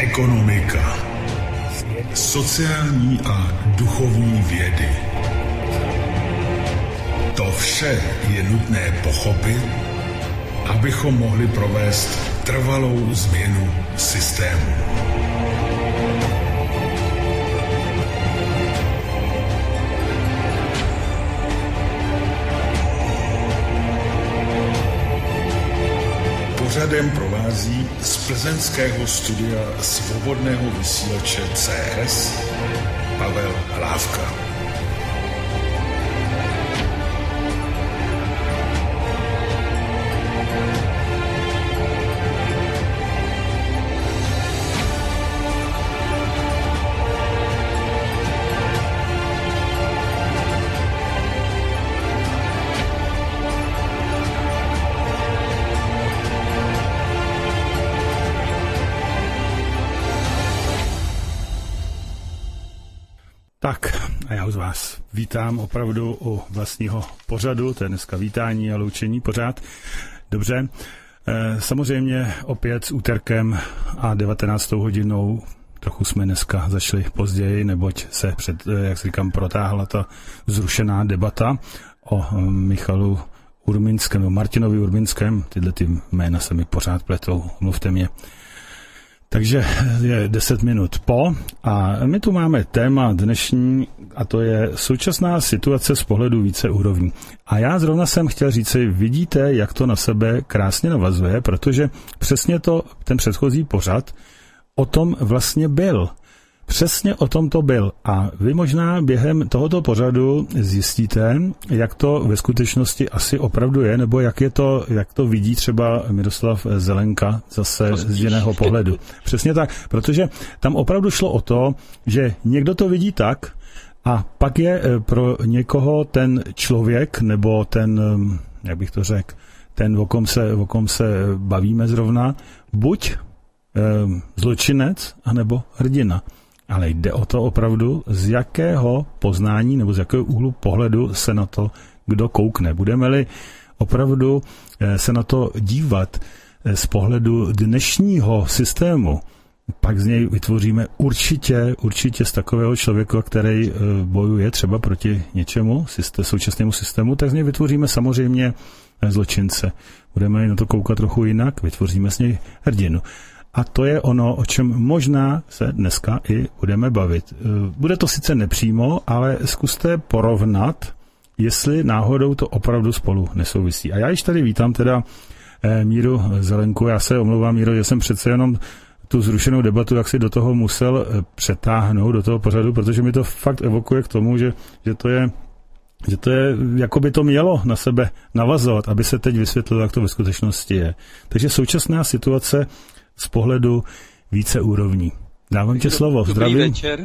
ekonomika, sociální a duchovní vědy. To vše je nutné pochopit, abychom mohli provést trvalou změnu systému. Pořadem provází z plzeňského studia Svobodného vysílače CS Pavel Hlávka. Tak, a já už vás vítám opravdu u vlastního pořadu, to je dneska vítání a loučení pořád. Dobře, samozřejmě opět s úterkem a 19. hodinou, trochu jsme dneska zašli později, neboť se jak si říkám, protáhla ta zrušená debata o Michalu Urminském, Martinovi Urminském, tyhle ty jména se mi pořád pletou, mluvte mě. Takže je 10 minut po a my tu máme téma dnešní a to je současná situace z pohledu více úrovní. A já zrovna jsem chtěl říci, vidíte, jak to na sebe krásně navazuje, protože přesně to, ten předchozí pořad o tom vlastně byl. Přesně o tom to byl. A vy možná během tohoto pořadu zjistíte, jak to ve skutečnosti asi opravdu je, nebo jak to vidí třeba Miroslav Zelenka zase z jiného pohledu. Přesně tak, protože tam opravdu šlo o to, že někdo to vidí tak a pak je pro někoho ten člověk, nebo ten, jak bych to řekl, ten, o kom se bavíme zrovna, buď zločinec, anebo hrdina. Ale jde o to opravdu, z jakého poznání nebo z jakého úhlu pohledu se na to kdo koukne. Budeme-li opravdu se na to dívat z pohledu dnešního systému, pak z něj vytvoříme určitě z takového člověka, který bojuje třeba proti něčemu, současnému systému, tak z něj vytvoříme samozřejmě zločince. Budeme na to koukat trochu jinak, vytvoříme z něj hrdinu. A to je ono, o čem možná se dneska i budeme bavit. Bude to sice nepřímo, ale zkuste porovnat, jestli náhodou to opravdu spolu nesouvisí. A já již tady vítám teda Míru Zelenku. Já se omlouvám, Míro, že jsem přece jenom tu zrušenou debatu, jak si do toho musel přetáhnout, do toho pořadu, protože mi to fakt evokuje k tomu, že to je, jako by to mělo na sebe navazovat, aby se teď vysvětlilo, jak to ve skutečnosti je. Takže současná situace z pohledu více úrovní. Dávám ti slovo. Zdravím. Dobrý večer.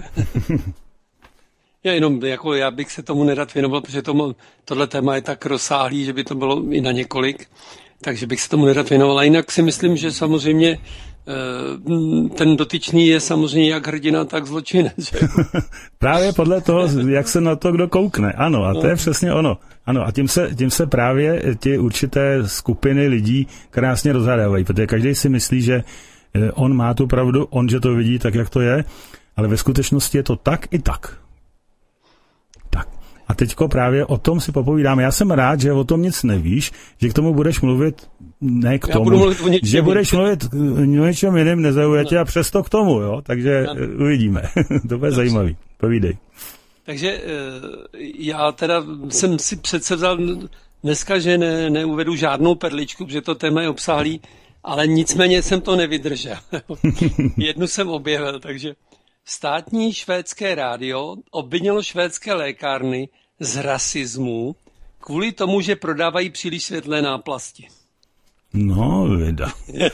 Já bych se tomu nerad věnoval, protože tohle téma je tak rozsáhlý, že by to bylo i na několik, takže bych se tomu nerad věnoval. A jinak si myslím, že samozřejmě ten dotyčný je samozřejmě jak hrdina, tak zločinec. Právě podle toho, jak se na to kdo koukne. Ano, a to je přesně ono. Ano, a tím se právě ty určité skupiny lidí krásně rozhádávají, protože každý si myslí, že on má tu pravdu, že to vidí tak, jak to je, ale ve skutečnosti je to tak i tak. Tak. A teďko právě o tom si popovídáme. Já jsem rád, že o tom nic nevíš, že k tomu budeš mluvit, ne k tomu, že budeš mluvit o něčem jiném, nezaujuje tě a přesto k tomu, jo? Takže uvidíme. To bude zajímavý. Povídej. Takže já teda jsem si přece vzal dneska, že neuvedu žádnou perličku, protože to téma je obsáhlý, ale nicméně jsem to nevydržel. Jednu jsem objevil, takže státní švédské rádio obvinilo švédské lékárny z rasismu kvůli tomu, že prodávají příliš světlé náplasti. No, vida.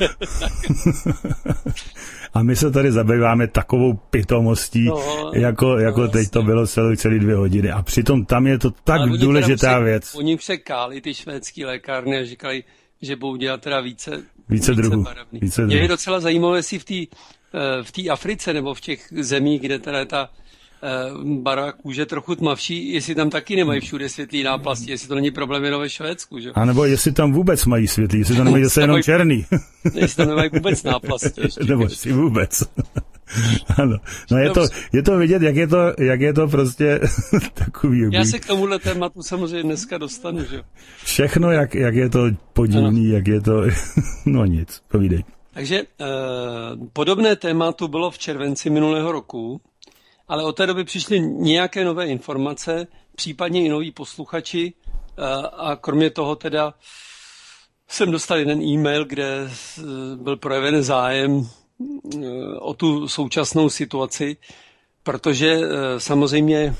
A my se tady zabýváme takovou pitomostí, jako teď to bylo celý 2 hodiny. A přitom tam je to tak důležitá věc. Oni se káli, ty švédský lékárny, a říkali, že budou dělat teda více druhů. Mě je docela zajímavé, jestli v té Africe nebo v těch zemích, kde teda je ta barva kůže trochu tmavší, jestli tam taky nemají všude světlý náplasti, jestli to není problém jenom ve Švédsku, že? A nebo jestli tam vůbec mají světlý, jestli to nemají zase jenom černý. Jestli tam nemají vůbec náplasti. Nebo jestli vůbec. Ano. No je to vidět, jak je to prostě takový. Já se k tomuhle tématu samozřejmě dneska dostanu, že? Všechno, jak je to podivný, jak je to, no nic, povídej. Takže podobné tématu bylo v červenci minulého roku, ale od té doby přišly nějaké nové informace, případně i noví posluchači a kromě toho teda jsem dostal jeden e-mail, kde byl projeven zájem o tu současnou situaci, protože samozřejmě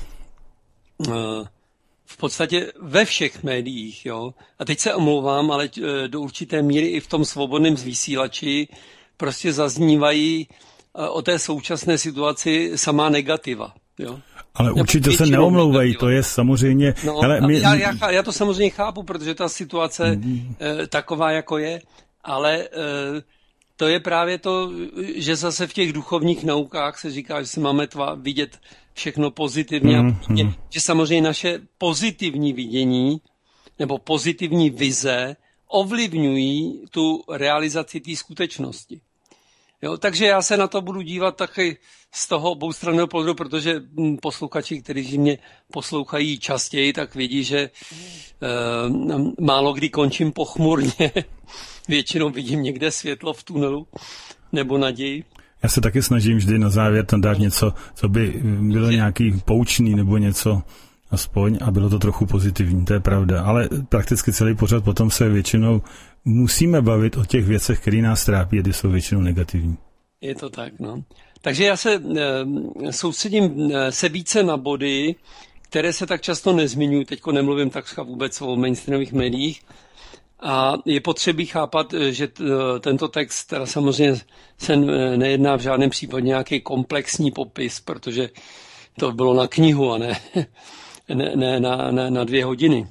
v podstatě ve všech médiích, jo, a teď se omlouvám, ale do určité míry i v tom svobodném vysílači prostě zaznívají o té současné situaci samá negativa, jo. Ale určitě se neomlouvají, to je samozřejmě... No, hele, já to samozřejmě chápu, protože ta situace taková, jako je, ale to je právě to, že zase v těch duchovních naukách se říká, že si máme vidět všechno pozitivně a že samozřejmě naše pozitivní vidění nebo pozitivní vize ovlivňují tu realizaci té skutečnosti. Jo, takže já se na to budu dívat taky z toho oboustranného pohledu, protože posluchači, kteří mě poslouchají častěji, tak vidí, že málo kdy končím pochmurně. Většinou vidím někde světlo v tunelu nebo naději. Já se taky snažím vždy na závěr tam dát něco, co by bylo nějaký poučný nebo něco aspoň a bylo to trochu pozitivní, to je pravda. Ale prakticky celý pořad potom se většinou musíme bavit o těch věcech, které nás trápí, a ty jsou většinou negativní. Je to tak, no. Takže já se soustředím se více na body, které se tak často nezmiňují. Teďko nemluvím takřka vůbec o mainstreamových médiích. A je potřebí chápat, že tento text teda samozřejmě se nejedná v žádném případě nějaký komplexní popis, protože to bylo na knihu a ne na 2 hodiny.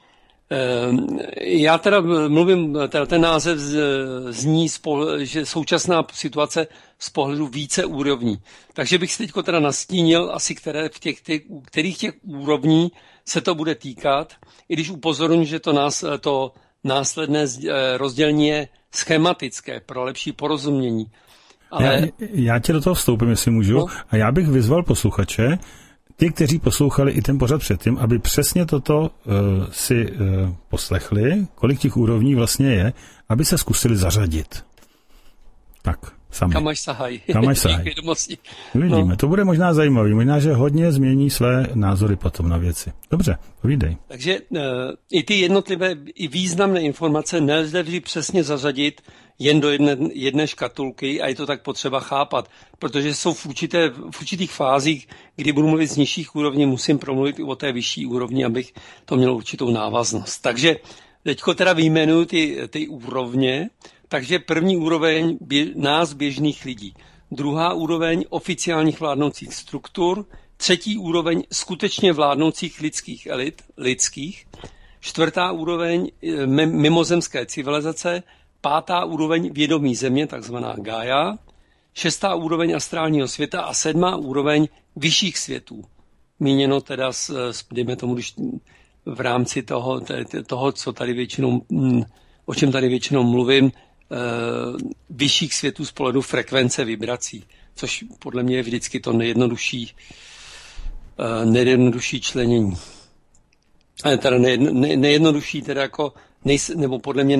Já teda mluvím, ten název zní, že současná situace z pohledu více úrovní. Takže bych si teďko teda nastínil asi, kterých těch úrovní se to bude týkat, i když upozorňuji, že to následné rozdělení je schematické pro lepší porozumění. Ale... Já tě do toho vstoupím, jestli můžu, no? A já bych vyzval posluchače, ty, kteří poslouchali i ten pořad předtím, aby přesně toto si poslechli, kolik těch úrovní vlastně je, aby se zkusili zařadit. Tak, sami. Kam až sahaj. Uvidíme, no. To bude možná zajímavý, možná, že hodně změní své názory potom na věci. Dobře, povídej. Takže i ty jednotlivé, i významné informace nelze vždy přesně zařadit jen do jedné škatulky a je to tak potřeba chápat, protože jsou v určitých fázích, kdy budu mluvit z nižších úrovní, musím promluvit i o té vyšší úrovni, abych to mělo určitou návaznost. Takže teďko teda vyjmenuju ty úrovně. Takže první úroveň nás běžných lidí, druhá úroveň oficiálních vládnoucích struktur, třetí úroveň skutečně vládnoucích lidských elit, čtvrtá úroveň mimozemské civilizace, pátá úroveň vědomí země, takzvaná Gaia, šestá úroveň astrálního světa a sedmá úroveň vyšších světů. Míněno teda, dejme tomu, když v rámci toho, co tady většinou, o čem tady většinou mluvím, vyšších světů z pohledu frekvence vibrací, což podle mě je vždycky to nejjednodušší členění. Teda nejjednodušší, teda jako nebo podle mě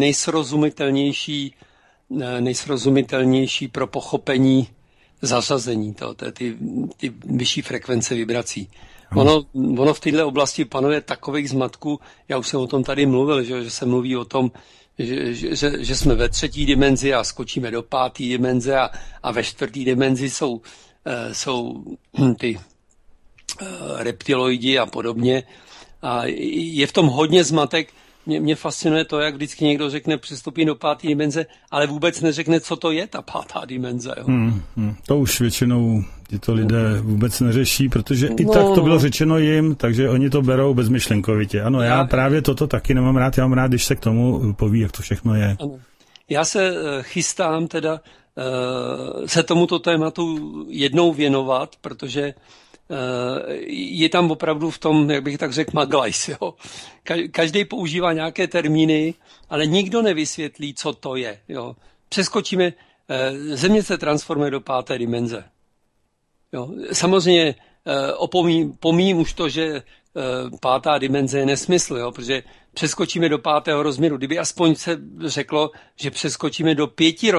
nejsrozumitelnější pro pochopení zařazení ty vyšší frekvence vibrací. Ono v této oblasti panuje takových zmatků, já už jsem o tom tady mluvil, že se mluví o tom, že jsme ve 3. dimenzi a skočíme do 5. dimenze a ve 4. dimenzi jsou ty reptiloidi a podobně. A je v tom hodně zmatek. Mě fascinuje to, jak vždycky někdo řekne, přistupí do 5. dimenze, ale vůbec neřekne, co to je ta 5. dimenze. Jo? To už většinou tyto lidé vůbec neřeší, protože i tak to bylo řečeno jim, takže oni to berou bezmyšlenkovitě. Ano, já právě toto taky nemám rád, já mám rád, když se k tomu poví, jak to všechno je. Ano. Já se chystám teda se tomuto tématu jednou věnovat, protože je tam opravdu v tom, jak bych tak řekl, maglajs. Jo. Každý používá nějaké termíny, ale nikdo nevysvětlí, co to je. Jo. Přeskočíme, Země se transformuje do 5. dimenze. Jo. Samozřejmě pomíjím už to, že 5. dimenze je nesmysl, jo, protože přeskočíme do 5. rozměru. Kdyby aspoň se řeklo, že přeskočíme do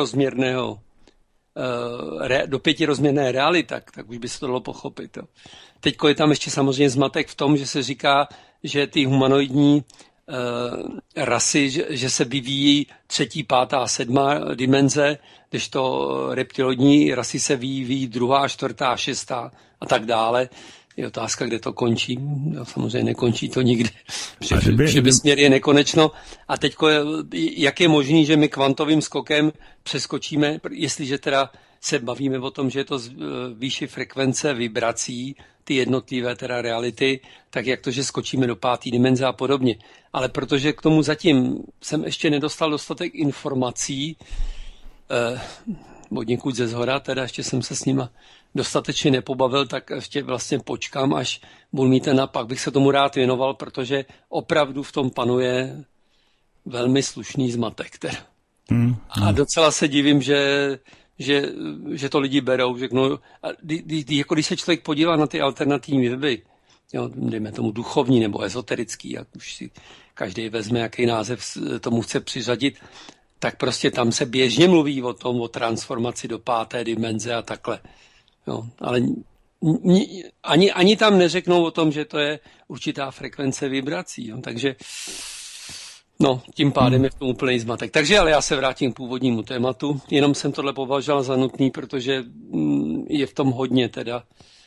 5rozměrné reality, tak už by se to dalo pochopit. Jo. Teďko je tam ještě samozřejmě zmatek v tom, že se říká, že ty humanoidní rasy, že se vyvíjí 3., 5. a 7. dimenze, kdežto reptiloidní rasy se vyvíjí 2., 4., 6. a tak dále. Je otázka, kde to končí. No, samozřejmě nekončí to nikdy. Že vesmír je nekonečno. A teď, jak je možný, že my kvantovým skokem přeskočíme, jestliže teda se bavíme o tom, že je to výši frekvence vibrací, ty jednotlivé teda reality, tak jak to, že skočíme do 5. dimenze a podobně. Ale protože k tomu zatím jsem ještě nedostal dostatek informací, od někud ze zhora, teda ještě jsem se s nima dostatečně nepobavil, tak ještě vlastně počkám, až budu mít ten a pak bych se tomu rád věnoval, protože opravdu v tom panuje velmi slušný zmatek. Teda. A docela se divím, že to lidi berou, řeknou, jako když se člověk podívá na ty alternativní weby, jo, dejme tomu duchovní nebo ezoterický, jak už si každý vezme, jaký název tomu chce přiřadit, tak prostě tam se běžně mluví o tom, o transformaci do 5. dimenze a takhle. Jo, ale ani tam neřeknou o tom, že to je určitá frekvence vibrací. Jo, takže tím pádem je v tom úplný zmatek. Takže ale já se vrátím k původnímu tématu. Jenom jsem tohle považoval za nutný, protože je v tom hodně teda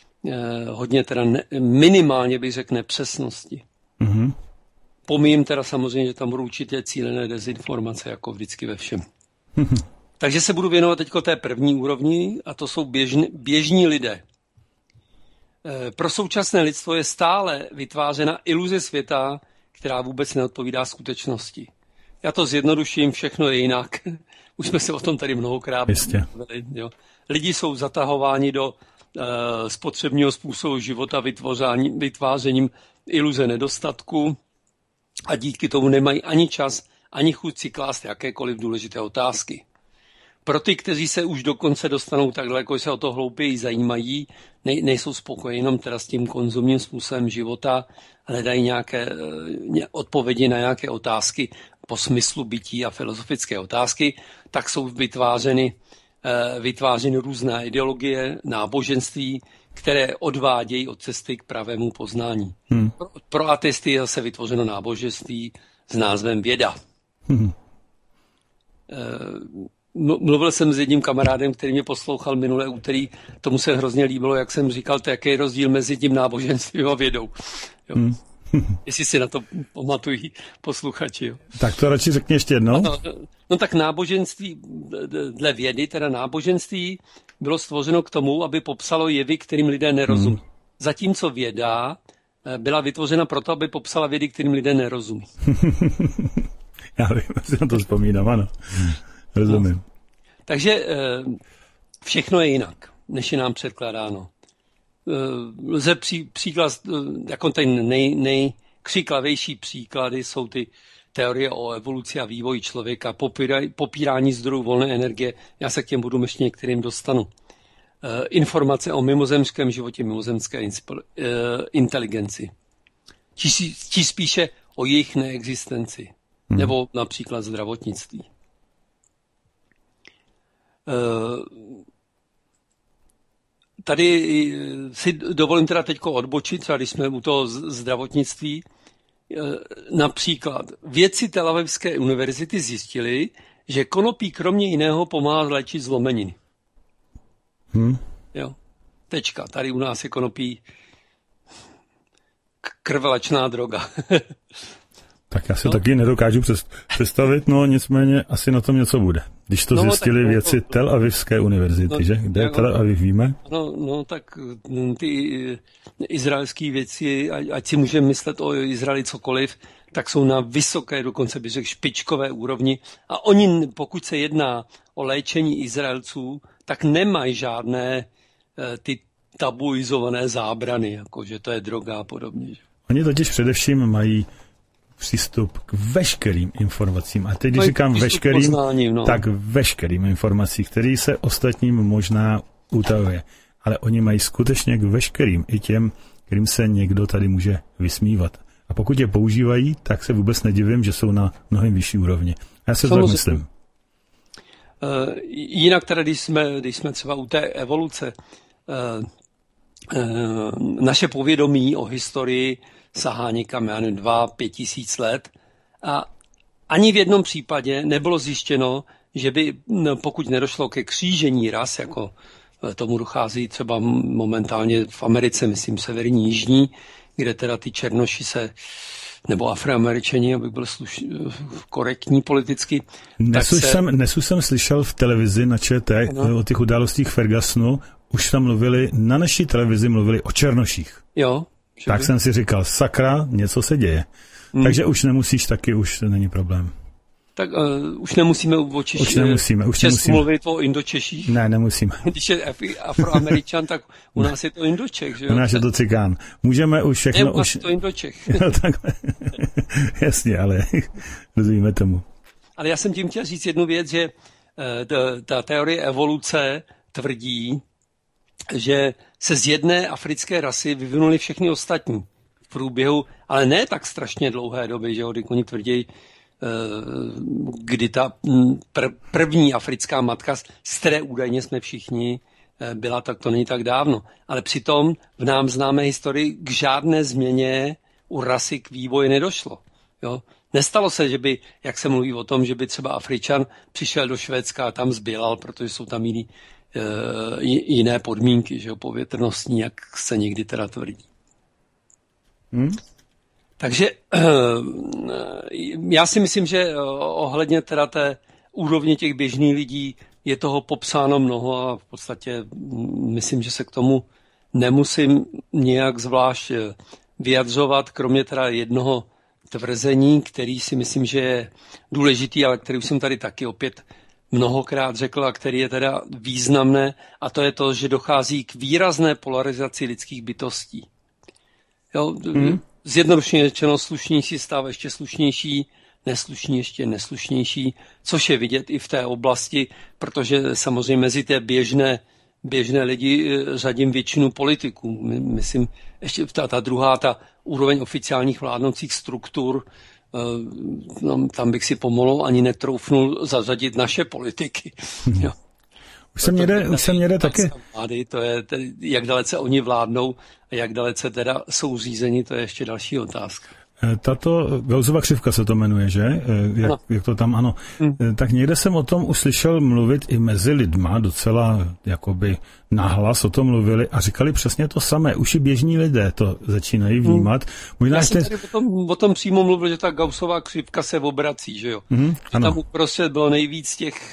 minimálně bych řekl nepřesnosti. Mm-hmm. Pomím teda samozřejmě, že tam budou určitě cílené dezinformace, jako vždycky ve všem. Takže se budu věnovat teďko té první úrovni a to jsou běžní lidé. Pro současné lidstvo je stále vytvářena iluze světa, která vůbec neodpovídá skutečnosti. Já to zjednoduším, všechno je jinak. Už jsme se o tom tady mnohokrát mluvili. Lidi jsou zatahováni do spotřebního způsobu života vytvářením iluze nedostatku a díky tomu nemají ani čas, ani chuť si klást jakékoliv důležité otázky. Pro ty, kteří se už dokonce dostanou tak daleko, že se o to hlouběji zajímají, nejsou spokojeni jenom teda s tím konzumním způsobem života, hledají nějaké odpovědi na nějaké otázky po smyslu bytí a filozofické otázky, tak jsou vytvářeny různé ideologie, náboženství, které odvádějí od cesty k pravému poznání. Pro ateisty je zase vytvořeno náboženství s názvem věda. Mluvil jsem s jedním kamarádem, který mě poslouchal minulé úterý, tomu se hrozně líbilo, jak jsem říkal, jaký je rozdíl mezi tím náboženstvím a vědou. Jo. Jestli si na to pamatují posluchači. Jo. Tak to radši řekni ještě jednou. No tak náboženství, dle vědy, teda náboženství bylo stvořeno k tomu, aby popsalo jevy, kterým lidé nerozumí. Zatímco věda byla vytvořena proto, aby popsala vědy, kterým lidé nerozumí. Já vím, si na to vzpomínám, ano. Rozumím. No. Takže všechno je jinak, než je nám předkládáno. Lze příklad, jako ten nejkřiklavější příklady jsou ty teorie o evoluci a vývoji člověka, popírání zdrojů volné energie. Já se k těm budu ještě některým dostanu. Informace o mimozemském životě, mimozemské inteligenci. Či spíše o jejich neexistenci. Nebo například zdravotnictví. Tady si dovolím teda teďko odbočit, třeba když jsme u toho zdravotnictví. Například vědci Tel Avivské univerzity zjistili, že konopí kromě jiného pomáhá léčit zlomeniny. Jo. Tečka. Tady u nás je konopí krvelačná droga. Tak já si taky nedokážu představit, no nicméně asi na tom něco bude. Když to zjistili vědci Tel Avivské univerzity, že? Kde je Tel Aviv, víme? No tak ty izraelský vědci, ať si můžeme myslet o Izraeli cokoliv, tak jsou na vysoké, dokonce bych řekl špičkové úrovni. A oni, pokud se jedná o léčení Izraelců, tak nemají žádné ty tabuizované zábrany, jako že to je droga a podobně. Oni totiž především mají přístup k veškerým informacím. A teď, když říkám veškerým, poznáním, tak veškerým informacím, který se ostatním možná utajuje. Ale oni mají skutečně k veškerým, i těm, kterým se někdo tady může vysmívat. A pokud je používají, tak se vůbec nedivím, že jsou na mnohem vyšší úrovni. Já se tak myslím. Jinak teda, když jsme třeba u té evoluce, naše povědomí o historii sahá někam, 2-5 tisíc let a ani v jednom případě nebylo zjištěno, že by, pokud nedošlo ke křížení ras, jako tomu dochází třeba momentálně v Americe, myslím severní, jižní, kde teda ty černoši nebo Afroameričani, abych byl korektní politicky. Dnesu jsem slyšel v televizi na ČT o těch událostích Fergusonu, už tam na naší televizi mluvili o černoších. Jo. Tak jsem si říkal, sakra, něco se děje. Takže už nemusíš taky, už není problém. Tak už nemusíme Už nemusíme. mluvit o Indočeších. Ne, nemusíme. Když je Afroameričan, tak u nás je to Indočech, že jo? U nás je to Cikán. Můžeme už všechno... Ne, u nás je to Indočech. No, takhle. Jasně, ale rozumíme tomu. Ale já jsem tím chtěl říct jednu věc, že ta teorie evoluce tvrdí, že se z jedné africké rasy vyvinuly všechny ostatní v průběhu, ale ne tak strašně dlouhé doby, že jo, kdy oni tvrdí, kdy ta první africká matka, z které údajně jsme všichni, byla, tak to není tak dávno. Ale přitom v nám známé historii k žádné změně u rasy k vývoji nedošlo. Jo? Nestalo se, že by, jak se mluví o tom, že by třeba Afričan přišel do Švédska a tam zbělal, protože jsou tam jiné podmínky, že jo, povětrnostní, jak se někdy teda tvrdí. Takže já si myslím, že ohledně teda té úrovně těch běžných lidí je toho popsáno mnoho a v podstatě myslím, že se k tomu nemusím nějak zvlášť vyjadřovat, kromě teda jednoho tvrzení, který si myslím, že je důležitý, ale který už jsem tady taky opět mnohokrát řekl a který je teda významné, a to je to, že dochází k výrazné polarizaci lidských bytostí. Jo, zjednodušeně řečeno, slušnější stav ještě slušnější, neslušní ještě neslušnější, což je vidět i v té oblasti, protože samozřejmě mezi té běžné lidi řadím většinu politiků. Myslím, ještě ta druhá, ta úroveň oficiálních vládnoucích struktur, tam bych si pomalu ani netroufnul zařadit naše politiky. Jo. Už jsem někde taky. Vlády, to je, jak dalece oni vládnou a jak dalece teda jsou řízeni, to je ještě další otázka. Tato Gaussova křivka se to jmenuje, že? Jak to tam, ano. Tak někde jsem o tom uslyšel mluvit i mezi lidma, docela jakoby nahlas o tom mluvili a říkali přesně to samé. Už i běžní lidé to začínají vnímat. Možná já jsem tady o tom přímo mluvil, že ta Gaussova křivka se obrací, že jo? Že tam uprostřed bylo nejvíc těch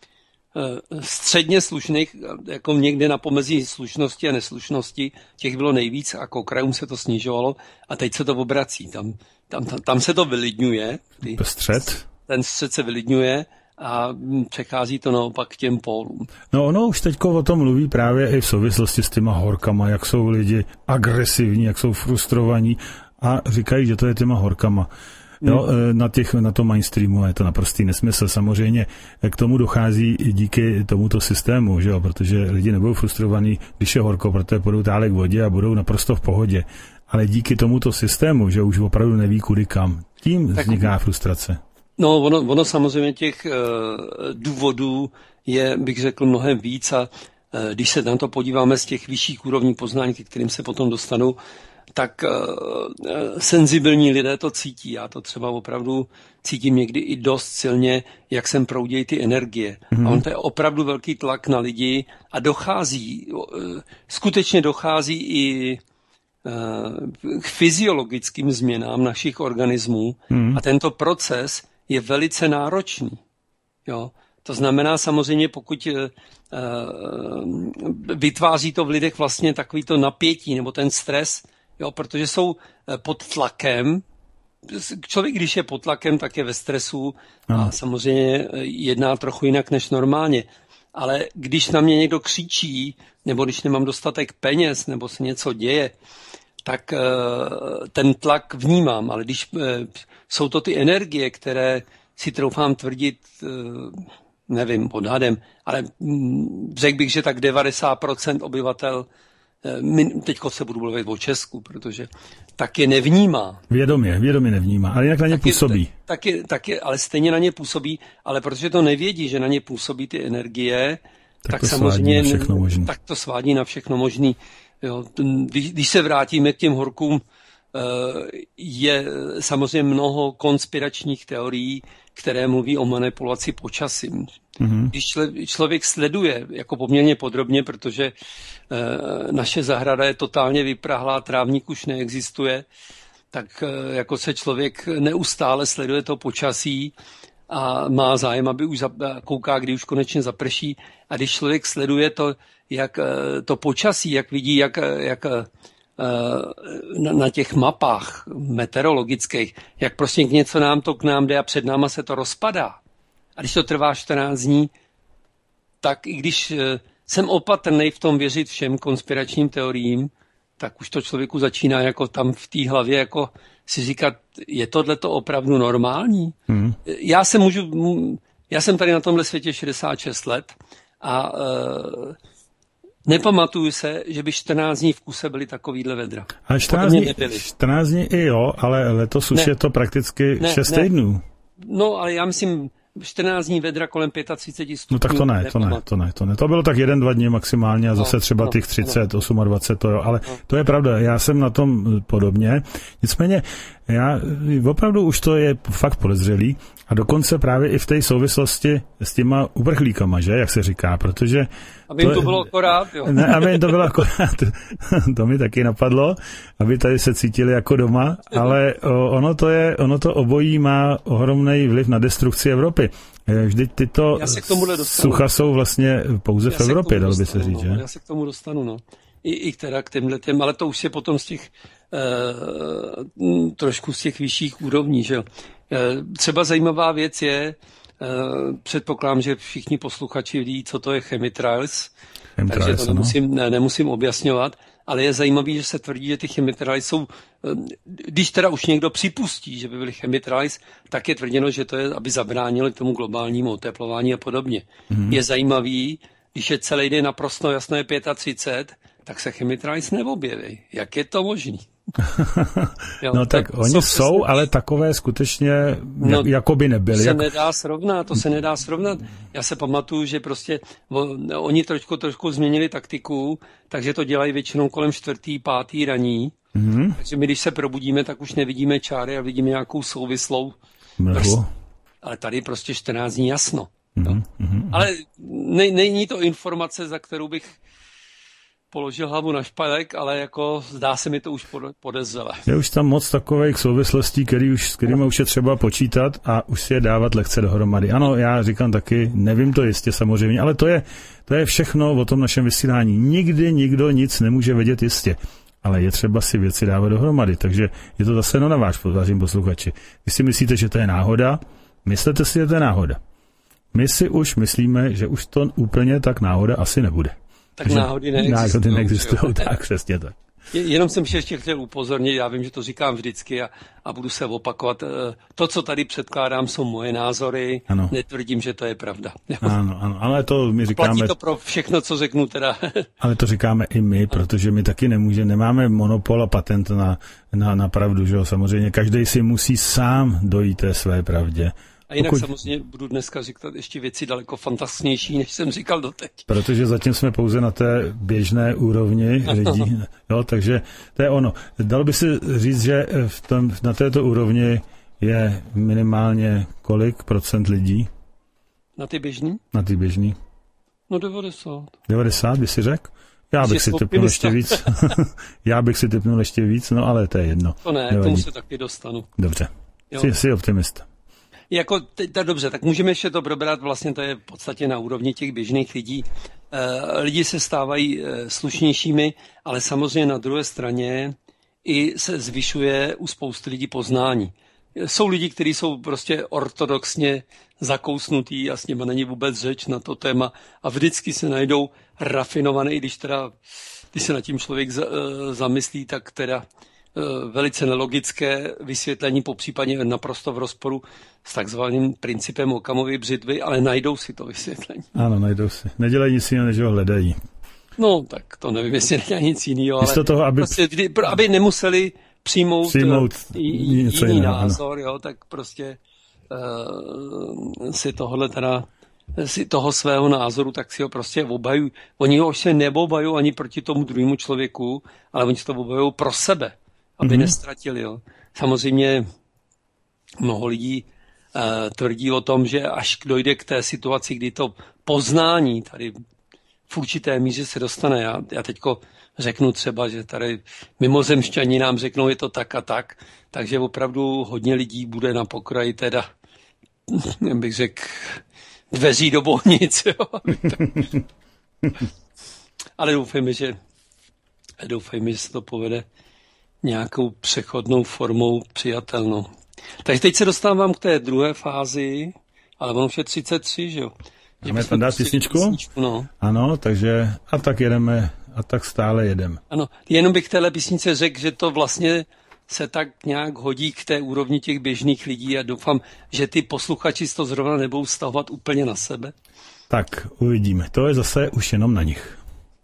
středně slušných, jako někde na pomezí slušnosti a neslušnosti, těch bylo nejvíc a k okrajům se to snižovalo a teď se to obrací. Tam se to vylidňuje. Ten střed se vylidňuje a přechází to naopak k těm pólům. No ono už teďko o tom mluví právě i v souvislosti s těma horkama, jak jsou lidi agresivní, jak jsou frustrovaní a říkají, že to je těma horkama. Jo, na tom mainstreamu je to naprostý nesmysl. Samozřejmě k tomu dochází i díky tomuto systému, že jo, protože lidi nebudou frustrovaní, když je horko, protože půjdou tále k vodě a budou naprosto v pohodě. Ale díky tomuto systému, že už opravdu neví kudy kam, tím vzniká frustrace. No, ono samozřejmě těch důvodů je, bych řekl, mnohem víc a když se na to podíváme z těch vyšších úrovní poznání, k kterým se potom dostanou, tak senzibilní lidé to cítí. Já to třeba opravdu cítím někdy i dost silně, jak sem proudějí ty energie. A on to je opravdu velký tlak na lidi a skutečně dochází i k fyziologickým změnám našich organismů a tento proces je velice náročný. Jo? To znamená samozřejmě, pokud vytváří to v lidech vlastně takovýto napětí nebo ten stres, jo, protože jsou pod tlakem. Člověk, když je pod tlakem, tak je ve stresu a samozřejmě jedná trochu jinak než normálně. ale když na mě někdo křičí, nebo když nemám dostatek peněz, nebo se něco děje, tak ten tlak vnímám. Ale když jsou to ty energie, které si troufám tvrdit, nevím, odhadem, ale řekl bych, že tak 90% obyvatel, teďko se budu mluvit o Česku, protože tak je nevnímá. Vědomě nevnímá, ale jinak na ně působí. Ale stejně na ně působí, ale protože to nevědí, že na ně působí ty energie, tak to samozřejmě tak to svádí na všechno možný. Jo, když se vrátíme k těm horkům, je samozřejmě mnoho konspiračních teorií, které mluví o manipulaci počasím. Mm-hmm. Když člověk sleduje jako poměrně podrobně, protože naše zahrada je totálně vyprahlá, trávník už neexistuje, tak jako se člověk neustále sleduje to počasí a má zájem, aby už kouká, kdy už konečně zaprší. A když člověk sleduje to, jak to počasí, jak vidí, jak na těch mapách meteorologických, jak prostě něco k nám jde a před náma se to rozpadá. A když to trvá 14 dní, tak i když jsem opatrný v tom věřit všem konspiračním teoriím, tak už to člověku začíná jako tam v té hlavě jako si říkat, je tohleto opravdu normální? Hmm. Já jsem tady na tomhle světě 66 let a nepamatuju se, že by 14 dní v kuse byly takovýhle vedra. Ale 14 dní i jo, ale letos už je to prakticky 6 týdnů. No, ale já myslím 14 dní vedra kolem 35 stupňů. No tak to ne. To bylo tak 1-2 dní maximálně a zase třeba těch 30, 28, to jo, ale to je pravda, já jsem na tom podobně. Nicméně, já opravdu už to je fakt podezřelý a dokonce právě i v té souvislosti s těma uprchlíkama, že, jak se říká, protože... Aby jim to bylo akorát, jo. Ne, aby jim to bylo akorát, to mi taky napadlo, aby tady se cítili jako doma, ale ono to obojí má ohromný vliv na destrukci Evropy. Vždyť tyto sucha jsou vlastně pouze v Evropě, dalo by se říct, že? Já se k tomu dostanu, no. I teda k těm, ale to už je potom z těch trošku z těch vyšších úrovní, že jo. Třeba zajímavá věc je, předpokládám, že všichni posluchači ví, co to je chemtrails, takže to nemusím objasňovat, ale je zajímavý, že se tvrdí, že ty chemtrails jsou, když teda už někdo připustí, že by byly chemtrails, tak je tvrděno, že to je, aby zabránili tomu globálnímu oteplování a podobně. Mm-hmm. Je zajímavý, když je celý den naprosto jasno je 35, tak se chemtrails neobjeví. Jak je to možný? Jo, no tak oni jsou, ale takové skutečně jako by nebyly. To se nedá srovnat. Já se pamatuju, že prostě oni trošku změnili taktiku, takže to dělají většinou kolem 4., 5. raní. Mm-hmm. Takže my, když se probudíme, tak už nevidíme čáry a vidíme nějakou souvislou. Ale tady prostě 14 dní jasno. Mm-hmm. Ale není to informace, za kterou bych položil hlavu na špalek, ale jako zdá se mi to už podezřelé. Je už tam moc takových souvislostí, s kterými už je třeba počítat a už si je dávat lehce dohromady. Ano, já říkám taky, nevím to jistě samozřejmě, ale to je všechno o tom našem vysílání. Nikdy nikdo nic nemůže vědět jistě, ale je třeba si věci dávat dohromady, takže je to zase na vás, vážení posluchači. Vy si myslíte, že to je náhoda, myslete si, že to je náhoda. My si už myslíme, že už to úplně tak náhoda asi nebude. Tak náhody neexistují. Tak přesně tak. Jenom jsem ještě chtěl upozornit, já vím, že to říkám vždycky a budu se opakovat. To, co tady předkládám, jsou moje názory, ano. Netvrdím, že to je pravda. Ano, ale to my říkáme... Platí to pro všechno, co řeknu teda. Ale to říkáme i my, protože my taky nemáme monopol a patent na pravdu, že jo? Samozřejmě každý si musí sám dojít té své pravdě. A jinak samozřejmě budu dneska říkat ještě věci daleko fantastičnější, než jsem říkal doteď. Protože zatím jsme pouze na té běžné úrovni lidí, jo, takže to je ono. Dalo by se říct, že na této úrovni je minimálně kolik procent lidí? Na ty běžný? Na ty běžný. No 90. 90 by si řekl? Já bych si typnul ještě víc. Já bych si typnul ještě víc, no ale to je jedno. To ne, nevadí. Tomu se taky dostanu. Dobře, jsi optimista. Jako, dobře, tak můžeme ještě to probrat, vlastně to je v podstatě na úrovni těch běžných lidí. Lidi se stávají slušnějšími, ale samozřejmě na druhé straně i se zvyšuje u spousty lidí poznání. jsou lidi, kteří jsou prostě ortodoxně zakousnutý a s nimi není vůbec řeč na to téma a vždycky se najdou rafinované, i když se nad tím člověk zamyslí, tak teda velice nelogické vysvětlení, popřípadně naprosto v rozporu s takzvaným principem Okamovy břitvy, ale najdou si to vysvětlení. Ano, najdou si. Nedělají nic jiného, než ho hledají. No, tak to nevím, jestli nedělají nic jiného, ale toho, aby nemuseli přijmout jiný názor, ano. Jo, tak prostě si tohle teda si toho svého názoru, tak si ho prostě obhajují. Oni ho už se neobhajují ani proti tomu druhému člověku, ale oni si to obhajují pro sebe, aby nestratili. Jo. Samozřejmě mnoho lidí tvrdí o tom, že až dojde k té situaci, kdy to poznání tady v určité míře se dostane. Já teďko řeknu třeba, že tady mimozemšťani nám řeknou, je to tak a tak, takže opravdu hodně lidí bude na pokraji teda, bych řekl, dveří do bohnic. Jo? Ale doufejme, že se to povede nějakou přechodnou formou přijatelnou. Takže teď se dostávám k té druhé fázi, ale ono už je 33, že jo? Máme tam dát písničku? No. Ano, takže a tak jedeme, a tak stále jedeme. Ano, jenom bych téhle písnice řekl, že to vlastně se tak nějak hodí k té úrovni těch běžných lidí a doufám, že ty posluchači to zrovna nebudou stahovat úplně na sebe. Tak, uvidíme. To je zase už jenom na nich.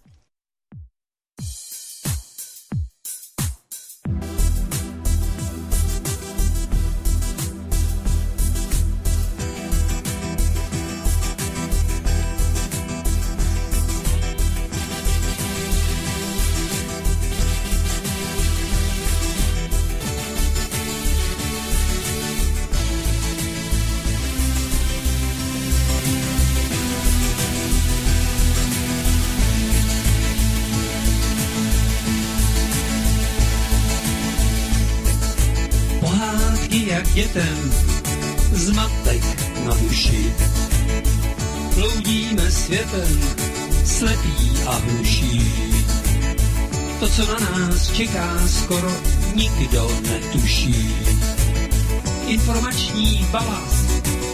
Dětem zmatek na duši. Bloudíme světem, slepí a hluší. To, co na nás čeká, skoro nikdo netuší. Informační balast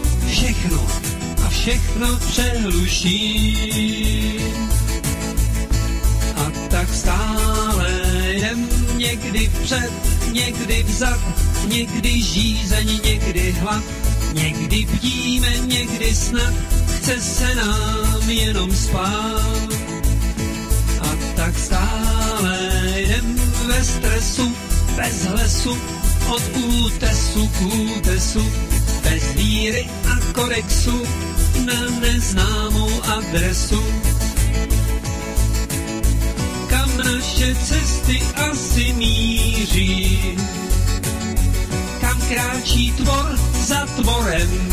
všechno přehluší. A tak stále jdem někdy vpřed, někdy vzad, někdy žízeň, někdy hlad, někdy bdíme, někdy snad, chce se nám jenom spát. A tak stále jdem ve stresu, bez lesu, od útesu k útesu, bez víry a kodexu, na neznámou adresu. Kam naše cesty asi míří, kam kráčí tvor za tvorem.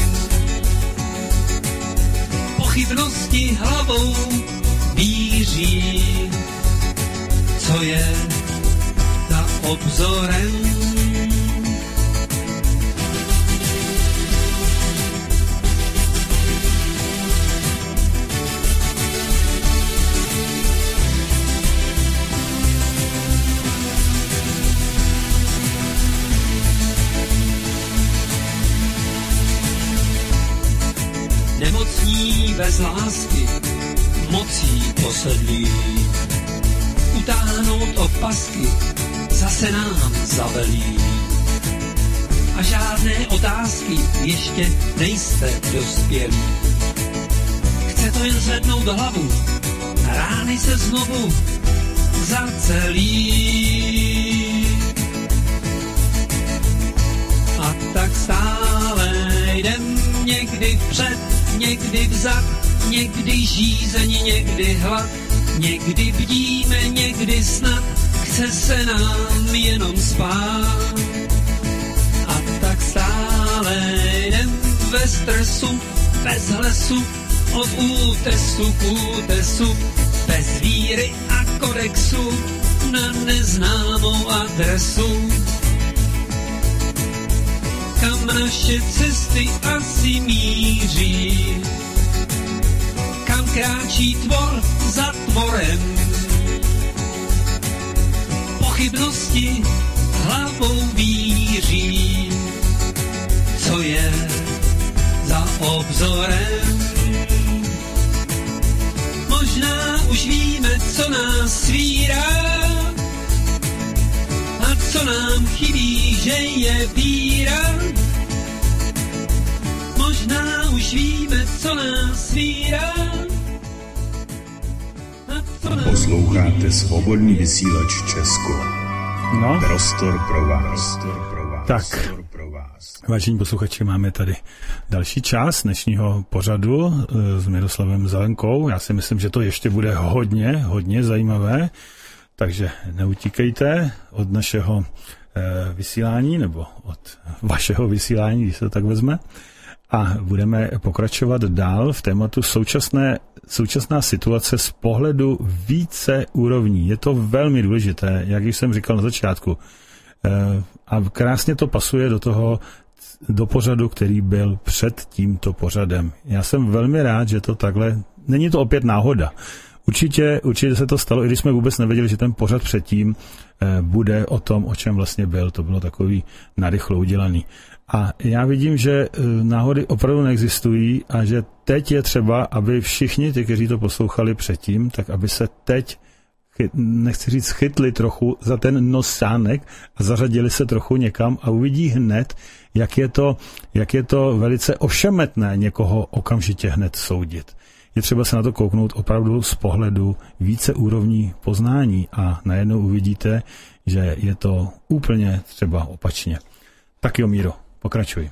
Pochybnosti hlavou víří, co je za obzorem. Nemocní bez lásky, mocí posedlí. Utáhnout opasky, zase nám zavelí. A žádné otázky, ještě nejste dospělí. Chce to jen zvednout hlavu, rány se znovu zacelí. A tak stále jdem někdy vpřed, někdy vzad, někdy žízeň, někdy hlad, někdy bdíme, někdy snad, chce se nám jenom spát. A tak stále jdem ve stresu, bez lesu, od útesu k útesu, bez víry a kodexu, na neznámou adresu. Kam naše cesty asi míří, kam kráčí tvor za tvorem. Pochybnosti hlavou víří, co je za obzorem. Možná už víme, co nás svírá a co nám chybí, že je víra. Možná už víme, co nás svírá. Posloucháte Svobodný vysílač Česko. No. Prostor pro vás. Tak, vážení posluchači, máme tady další část dnešního pořadu s Miroslavem Zelenkou. Já si myslím, že to ještě bude hodně zajímavé, takže neutíkejte od našeho vysílání nebo od vašeho vysílání, když se to tak vezme. A budeme pokračovat dál v tématu současná situace z pohledu více úrovní. Je to velmi důležité, jak už jsem říkal na začátku. A krásně to pasuje do pořadu, který byl před tímto pořadem. Já jsem velmi rád, že to takhle... Není to opět náhoda. Určitě se to stalo, i když jsme vůbec nevěděli, že ten pořad předtím bude o tom, o čem vlastně byl. To bylo takový narychlo udělaný. A já vidím, že náhody opravdu neexistují a že teď je třeba, aby všichni ty, kteří to poslouchali předtím, tak aby se teď, nechci říct, chytli trochu za ten nosánek a zařadili se trochu někam a uvidí hned, jak je to velice ošemetné někoho okamžitě hned soudit. Je třeba se na to kouknout opravdu z pohledu více úrovní poznání a najednou uvidíte, že je to úplně třeba opačně. Tak jo, Míro, pokračuj.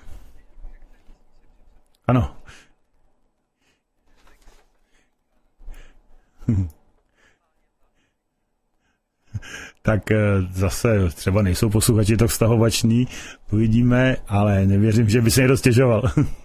Ano. Tak zase třeba nejsou posluchači tak vztahovační, uvidíme, ale nevěřím, že by se někdo stěžoval.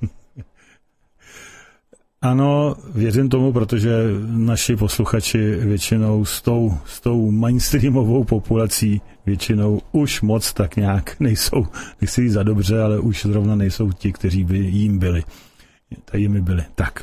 Ano, věřím tomu, protože naši posluchači většinou s tou mainstreamovou populací většinou už moc tak nějak nejsou, nechci jít za dobře, ale už zrovna nejsou ti, kteří by jim byli. Tady jimi byli. Tak.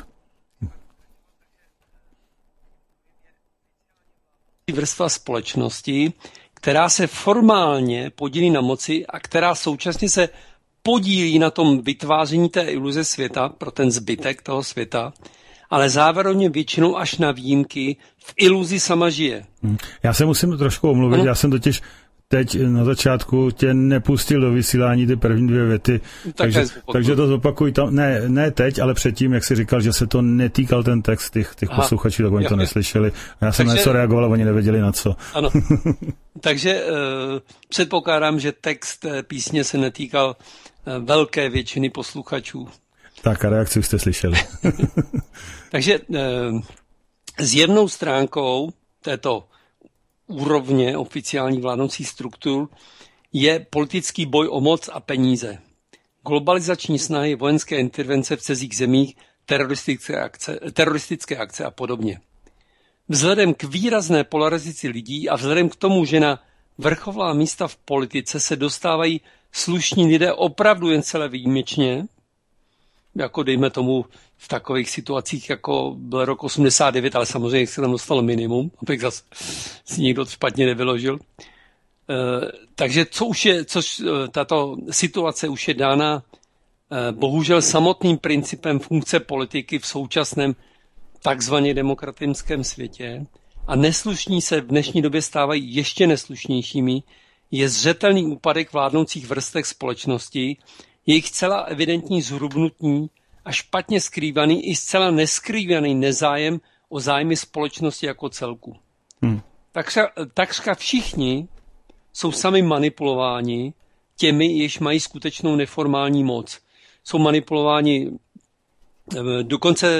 Vrstva společnosti, která se formálně podílí na moci a která současně se podílí na tom vytváření té iluze světa pro ten zbytek toho světa, ale zároveň většinou až na výjimky v iluzi sama žije. Já se musím trošku omluvit, já jsem totiž teď na začátku tě nepustil do vysílání ty první dvě věty, takže to zopakuj tam, ne teď, ale předtím, jak jsi říkal, že se to netýkal ten text těch posluchačů, tak oni to neslyšeli. A já jsem na něco reagoval, oni nevěděli na co. Ano. Takže předpokládám, že text písně se netýkal velké většiny posluchačů. Tak a reakci jste slyšeli. Takže zjevnou stránkou této úrovně oficiální vládnoucích struktur je politický boj o moc a peníze. Globalizační snahy, vojenské intervence v cizích zemích, teroristické akce a podobně. Vzhledem k výrazné polarizaci lidí a vzhledem k tomu, že na vrcholná místa v politice se dostávají slušní lidé opravdu jen celé výjimečně, jako dejme tomu v takových situacích, jako byl rok 89, ale samozřejmě se tam dostalo minimum, abych zase si někdo špatně nevyložil. Takže tato situace už je dána bohužel samotným principem funkce politiky v současném takzvaně demokratickém světě a neslušní se v dnešní době stávají ještě neslušnějšími, je zřetelný úpadek vládnoucích vrstev společnosti, jejich celá evidentní zhrubnutí a špatně skrývaný i zcela neskrývaný nezájem o zájmy společnosti jako celku. Takřka všichni jsou sami manipulováni těmi, jež mají skutečnou neformální moc. Jsou manipulováni dokonce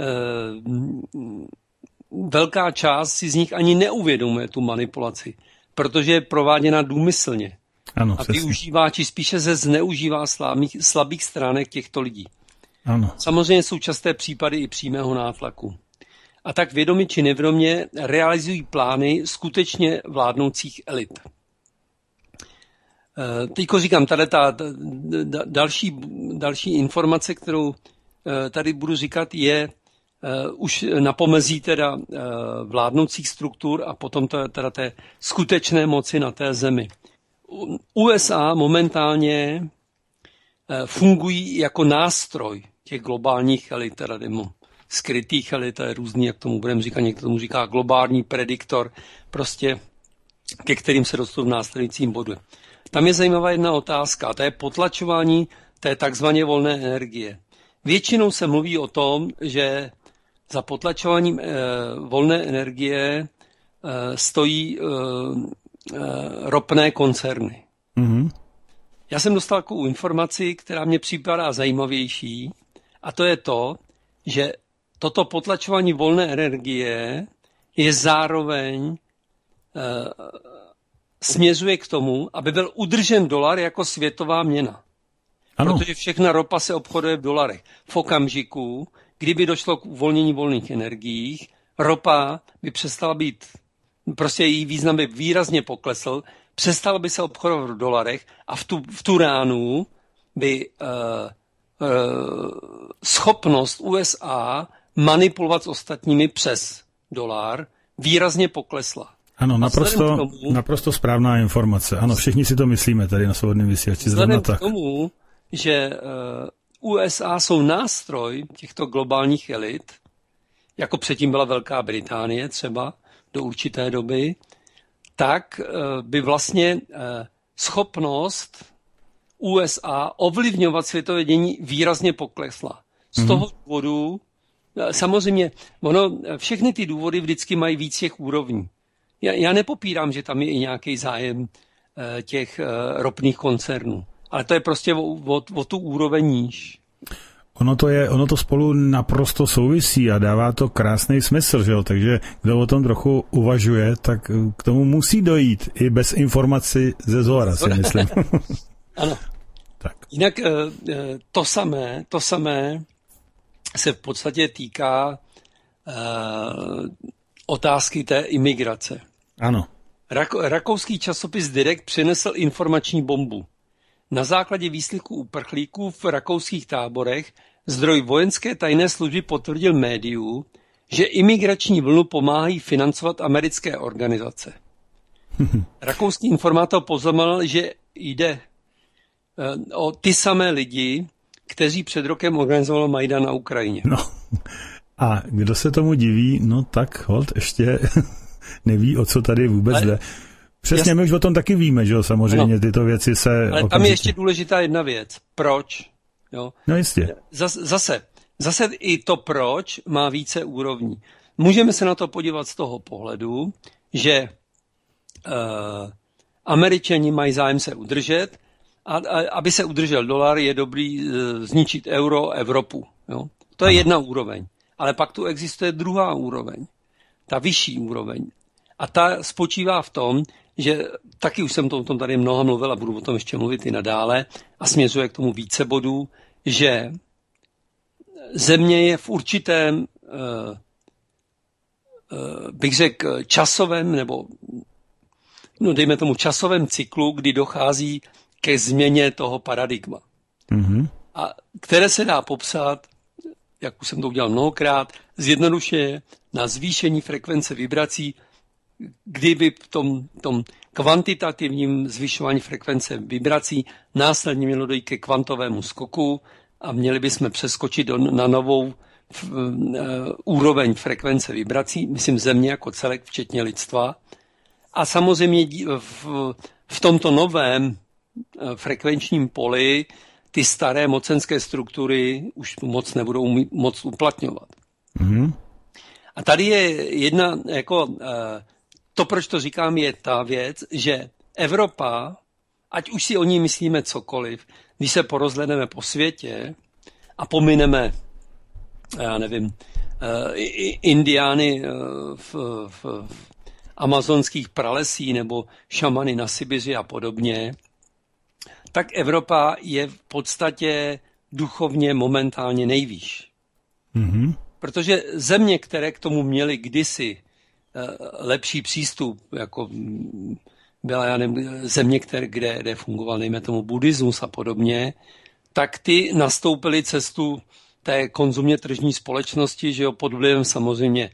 velká část si z nich ani neuvědomuje tu manipulaci, protože je prováděna důmyslně. Ano, a využívá, či spíše se zneužívá slabých stránek těchto lidí. Ano. Samozřejmě jsou časté případy i přímého nátlaku. A tak vědomi či nevědomě realizují plány skutečně vládnoucích elit. Teďko říkám, tady ta další informace, kterou tady budu říkat, je už na pomezí teda vládnoucích struktur a potom teda té skutečné moci na té zemi. USA momentálně fungují jako nástroj těch globálních elit, teda skrytých elit, to je různý, jak tomu budeme říkat, někdo tomu říká globální prediktor, prostě ke kterým se dostanu v následujícím bodu. Tam je zajímavá jedna otázka, a to je potlačování té takzvané volné energie. Většinou se mluví o tom, že za potlačováním volné energie stojí ropné koncerny. Mm-hmm. Já jsem dostal takovou informaci, která mě připadá zajímavější, a to je to, že toto potlačování volné energie je zároveň směřuje k tomu, aby byl udržen dolar jako světová měna. Ano. Protože všechna ropa se obchoduje v dolarech. V okamžiku, kdyby došlo k uvolnění volných energií, ropa by přestala být, prostě její význam by výrazně poklesl, přestala by se obchodovat v dolarech a v tu ránu by schopnost USA manipulovat s ostatními přes dolar výrazně poklesla. Ano, naprosto správná informace. Ano, všichni si to myslíme tady na Svobodném vysílači. Vzhledem k tomu, že USA jsou nástroj těchto globálních elit, jako předtím byla Velká Británie třeba do určité doby, tak by vlastně schopnost USA ovlivňovat světové dění výrazně poklesla. Z toho důvodu, samozřejmě, všechny ty důvody vždycky mají víc těch úrovní. Já nepopírám, že tam je i nějaký zájem těch ropných koncernů, ale to je prostě o tu úroveň níž. Ono to spolu naprosto souvisí a dává to krásný smysl, že jo? Takže kdo o tom trochu uvažuje, tak k tomu musí dojít i bez informací ze zhora, si myslím. Ano. Tak. Jinak to samé se v podstatě týká otázky té imigrace. Ano. Rakouský časopis Direkt přinesl informační bombu. Na základě výslechů uprchlíků v rakouských táborech zdroj vojenské tajné služby potvrdil médiu, že imigrační vlnu pomáhají financovat americké organizace. Rakouský informátor poznamenal, že jde o ty samé lidi, kteří před rokem organizovali Majdan na Ukrajině. No. A kdo se tomu diví, no tak holt ještě neví, o co tady vůbec jde. Přesně, my už o tom taky víme, že jo, samozřejmě tyto věci se... Ale okamžitě... tam je ještě důležitá jedna věc. Proč? Jo? No jistě. Zase i to proč má více úrovní. Můžeme se na to podívat z toho pohledu, že Američani mají zájem se udržet a aby se udržel dolar, je dobrý zničit euro, Evropu. Jo? To je jedna úroveň. Ale pak tu existuje druhá úroveň. Ta vyšší úroveň. A ta spočívá v tom, že taky už jsem o tom tady mnoho mluvil a budu o tom ještě mluvit i nadále a směřuje k tomu více bodů, že země je v určitém, bych řekl, časovém nebo dejme tomu časovém cyklu, kdy dochází ke změně toho paradigma. Mm-hmm. A které se dá popsat, jak už jsem to udělal mnohokrát, zjednodušeně na zvýšení frekvence vibrací, kdyby v tom kvantitativním zvyšování frekvence vibrací následně mělo dojít ke kvantovému skoku a měli bychom přeskočit na novou úroveň frekvence vibrací, myslím země jako celek, včetně lidstva. A samozřejmě v tomto novém frekvenčním poli ty staré mocenské struktury už moc nebudou moc uplatňovat. Mm-hmm. A tady je jedna, to, proč to říkám, je ta věc, že Evropa, ať už si o ní myslíme cokoliv, když se porozhledneme po světě a pomineme, já nevím, indiány v amazonských pralesí nebo šamany na Sibiři a podobně, tak Evropa je v podstatě duchovně momentálně nejvýš. Mm-hmm. Protože země, které k tomu měly kdysi lepší přístup, jako byla země, kde fungoval, nejme tomu, buddhismus a podobně, tak ty nastoupily cestu té konzumně tržní společnosti, že jo, pod vlivem samozřejmě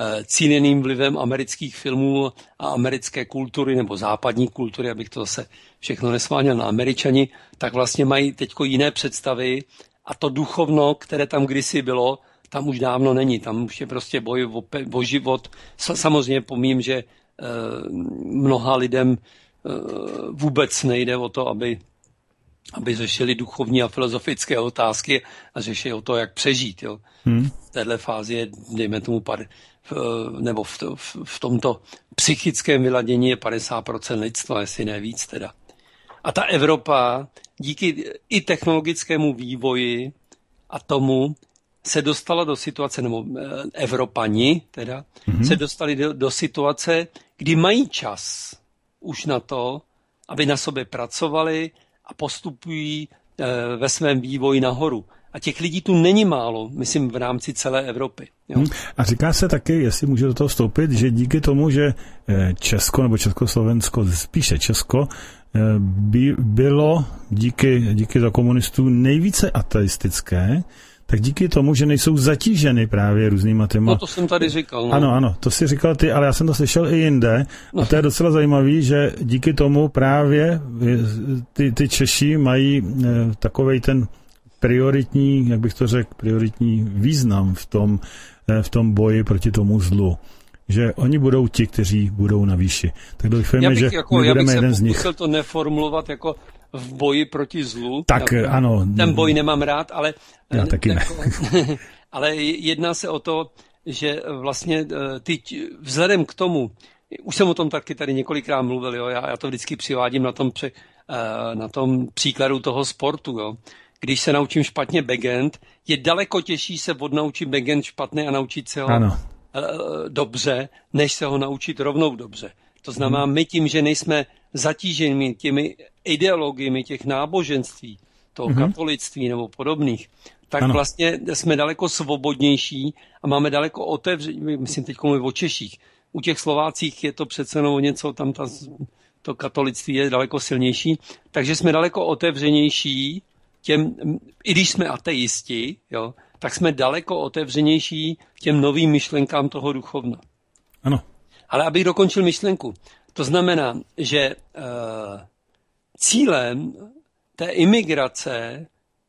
cíleným vlivem amerických filmů a americké kultury nebo západní kultury, abych to zase všechno nesváněl na Američani, tak vlastně mají teďko jiné představy a to duchovno, které tam kdysi bylo, tam už dávno není. Tam už je prostě boj o život. Samozřejmě pomím, že mnoha lidem vůbec nejde o to, aby řešili duchovní a filozofické otázky a řešili o to, jak přežít. Jo. V téhle fázi je, dejme tomu, nebo v tomto psychickém vyladění je 50% lidstva, jestli ne víc teda. A ta Evropa díky i technologickému vývoji a tomu se dostala do situace, nebo Evropani teda, se dostali do situace, kdy mají čas už na to, aby na sobě pracovali a postupují ve svém vývoji nahoru. A těch lidí tu není málo, myslím, v rámci celé Evropy. Jo. A říká se taky, jestli můžu do toho vstoupit, že díky tomu, že Česko nebo Československo, spíše Česko, bylo díky za komunistů nejvíce ateistické, tak díky tomu, že nejsou zatíženy právě různýma těma... No to jsem tady říkal. No. Ano, to si říkal ty, ale já jsem to slyšel i jinde. A to je docela zajímavý, že díky tomu právě ty Češi mají takovej ten prioritní, jak bych to řekl, prioritní význam v tom boji proti tomu zlu. Že oni budou ti, kteří budou na výši. Tak doufujeme, že my budeme jeden z nich. Já bych se pokusil to neformulovat jako v boji proti zlu. Tak ano. Ten boj nemám rád, ale... Já taky ne. Ale jedná se o to, že vlastně vzhledem k tomu, už jsem o tom taky tady několikrát mluvil, jo, já to vždycky přivádím na tom příkladu toho sportu, jo. Když se naučím špatně backhand, je daleko těžší se odnaučit backhand špatně a naučit se ho dobře, než se ho naučit rovnou dobře. To znamená, my tím, že nejsme zatíženi těmi ideologiemi těch náboženství, toho katolictví nebo podobných, tak vlastně jsme daleko svobodnější a máme daleko otevření, myslím teď mluvím o Češích. U těch Slovácích je to přece jenom něco, tam to katolictví je daleko silnější, takže jsme daleko otevřenější i když jsme ateisti, jo, tak jsme daleko otevřenější těm novým myšlenkám toho duchovna. Ano. Ale abych dokončil myšlenku, to znamená, že cílem té imigrace,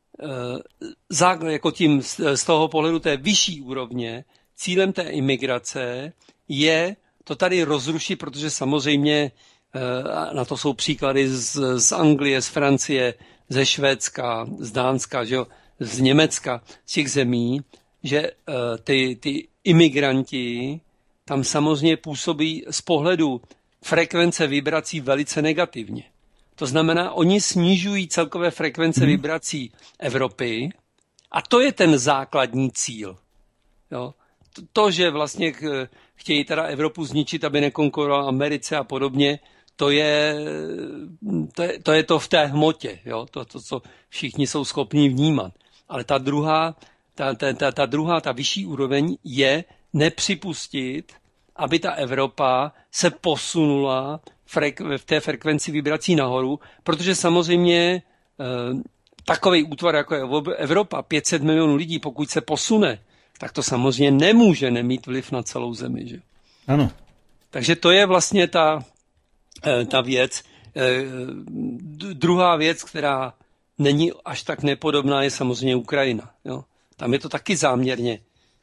jako tím z toho pohledu té vyšší úrovně, cílem té imigrace je to tady rozrušit, protože samozřejmě na to jsou příklady z Anglie, z Francie, ze Švédska, z Dánska, že jo, z Německa, z těch zemí, že ty imigranti tam samozřejmě působí z pohledu frekvence vibrací velice negativně. To znamená, oni snižují celkové frekvence vibrací Evropy a to je ten základní cíl. Jo? To, že vlastně chtějí teda Evropu zničit, aby nekonkurovala Americe a podobně, to je to v té hmotě, jo? To, co všichni jsou schopni vnímat. Ale ta vyšší úroveň je nepřipustit, aby ta Evropa se posunula v té frekvenci vibrací nahoru, protože samozřejmě takový útvar, jako je Evropa, 500 milionů lidí, pokud se posune, tak to samozřejmě nemůže nemít vliv na celou zemi. Že? Ano. Takže to je vlastně ta věc. Druhá věc, která není až tak nepodobná, je samozřejmě Ukrajina. Jo? Tam je to taky záměrně.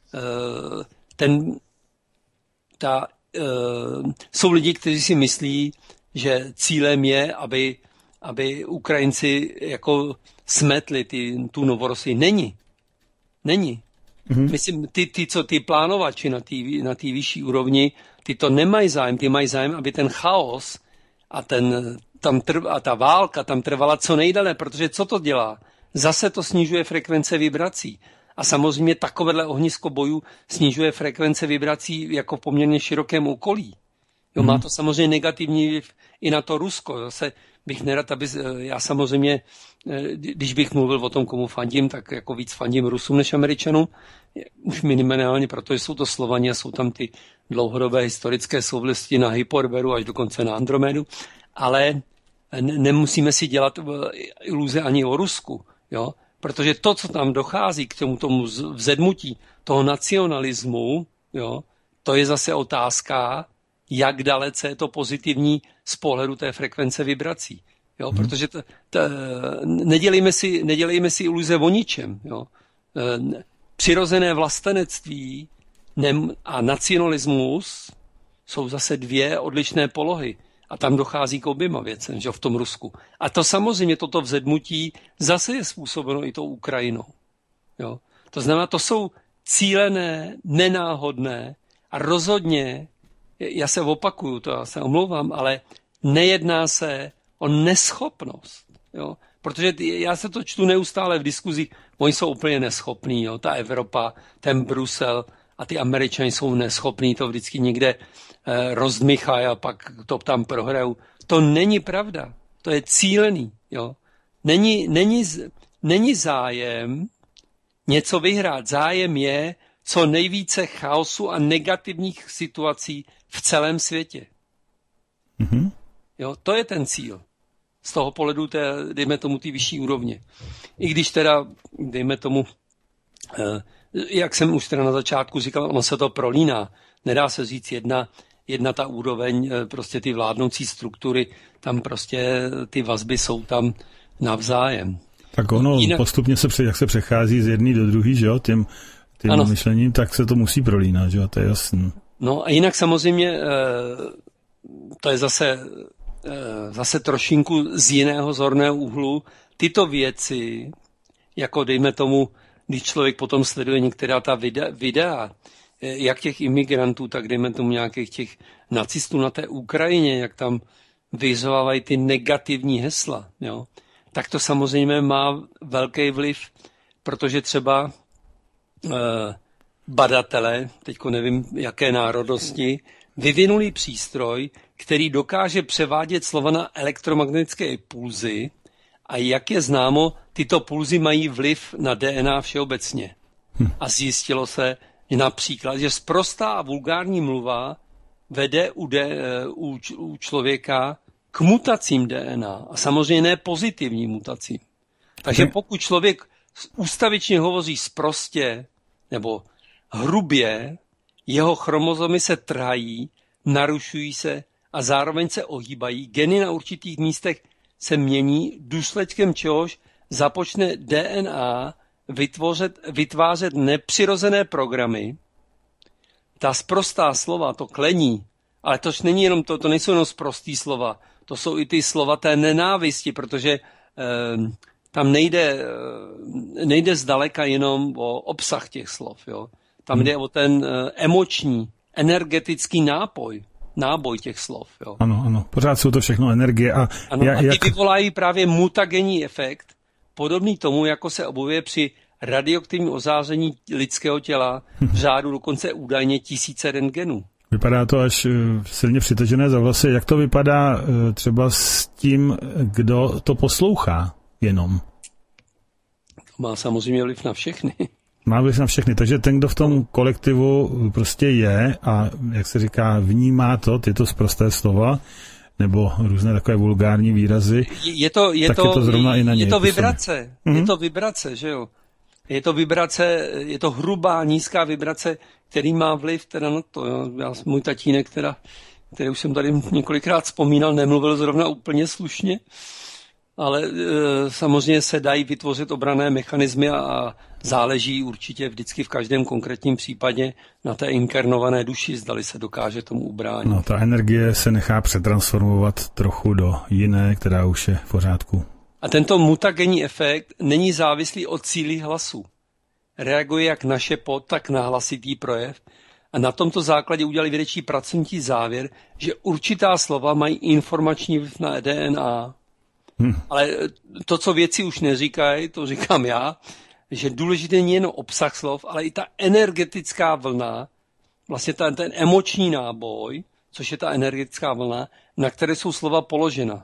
Jsou lidi, kteří si myslí, že cílem je, aby Ukrajinci jako smetli tu Novorosii. Není. Myslím, ty plánovači na té vyšší úrovni, ty to nemají zájem. Ty mají zájem, aby ten chaos a ta válka tam trvala co nejdéle, protože co to dělá? Zase to snižuje frekvence vibrací. A samozřejmě takovéhle ohnisko bojů snižuje frekvence vibrací jako v poměrně širokém okolí. Jo, má to samozřejmě negativní vliv i na to Rusko. Zase bych nerad, já samozřejmě, když bych mluvil o tom, komu fandím, tak jako víc fandím Rusům než Američanům. Už minimálně, protože jsou to Slovani a jsou tam ty dlouhodobé historické souvislosti na Hyperboru až dokonce na Andromedu. Ale nemusíme si dělat iluze ani o Rusku, jo? Protože to, co tam dochází k tomu vzedmutí toho nacionalismu, jo, to je zase otázka, jak dalece je to pozitivní z pohledu té frekvence vibrací. Jo? Protože nedělejme si iluze o ničem. Jo? Přirozené vlastenectví a nacionalismus jsou zase dvě odlišné polohy. A tam dochází k oběma věcem, že v tom Rusku. A to samozřejmě, toto vzedmutí zase je způsobeno i tou Ukrajinou. Jo? To znamená, to jsou cílené, nenáhodné a rozhodně, já se opakuju, to já se omlouvám, ale nejedná se o neschopnost. Jo? Protože já se to čtu neustále v diskuzích, oni jsou úplně neschopní, jo? Ta Evropa, ten Brusel a ty Američani jsou neschopní, to vždycky někde rozdmychají a pak to tam prohrajou. To není pravda, to je cílený. Jo? Není zájem něco vyhrát. Zájem je co nejvíce chaosu a negativních situací v celém světě. Mm-hmm. Jo, to je ten cíl. Z toho pohledu dejme tomu ty vyšší úrovně. I když teda, dejme tomu, jak jsem už teda na začátku říkal, ono se to prolíná. Nedá se říct jedna ta úroveň, prostě ty vládnoucí struktury, tam prostě ty vazby jsou tam navzájem. Tak ono postupně jak se přechází z jedné do druhé, že jo, tím myšlením, tak se to musí prolínat, že jo, to je jasný. No a jinak samozřejmě, to je zase trošinku z jiného zorného úhlu, tyto věci, jako dejme tomu, když člověk potom sleduje některá ta videa, jak těch imigrantů, tak dejme tomu nějakých těch nacistů na té Ukrajině, jak tam vyzvávají ty negativní hesla, jo, tak to samozřejmě má velký vliv, protože třeba badatelé, teďko nevím jaké národnosti, vyvinuli přístroj, který dokáže převádět slova na elektromagnetické impulzy a jak je známo, tyto pulzy mají vliv na DNA všeobecně. A zjistilo se například, že sprostá a vulgární mluva vede u člověka k mutacím DNA a samozřejmě ne pozitivním mutacím. Takže pokud člověk ústavičně hovoří sprostě nebo hrubě, jeho chromozomy se trhají, narušují se a zároveň se ohýbají. Geny na určitých místech se mění, důsledkem čehož započne DNA vytvářet nepřirozené programy. Ta sprostá slova, to klení, ale to není jenom to nejsou jenom sprostý slova, to jsou i ty slova té nenávisti, protože tam nejde zdaleka jenom o obsah těch slov. Jo? Tam jde o ten emoční, energetický náboj těch slov. Jo? Ano, pořád jsou to všechno energie. A ty vyvolají právě mutagenní efekt, podobný tomu, jako se objevuje při radioaktivním ozáření lidského těla v řádu dokonce údajně 1000 rentgenů. Vypadá to až silně přitažené za vlasy. Jak to vypadá třeba s tím, kdo to poslouchá jenom? To má samozřejmě vliv na všechny. Má vliv na všechny, takže ten, kdo v tom kolektivu prostě je a, jak se říká, vnímá tyto sprosté slova, nebo různé takové vulgární výrazy, je to zrovna i na něj. Je to vibrace, je to vibrace, že jo? Je to vibrace, je to hrubá, nízká vibrace, který má vliv teda na to. Jo? Můj tatínek, který už jsem tady několikrát vzpomínal, nemluvil zrovna úplně slušně, ale samozřejmě se dají vytvořit obranné mechanismy a záleží určitě vždycky v každém konkrétním případě na té inkarnované duši, zdali se dokáže tomu ubránit. No, ta energie se nechá přetransformovat trochu do jiné, která už je v pořádku. A tento mutagenní efekt není závislý od síly hlasu. Reaguje jak na šepot, tak na hlasitý projev a na tomto základě udělali vědečtí pracovníci závěr, že určitá slova mají informační vliv na DNA. Ale to, co vědci už neříkají, to říkám já, že důležité není jen obsah slov, ale i ta energetická vlna, vlastně ten emoční náboj, což je ta energetická vlna, na které jsou slova položena.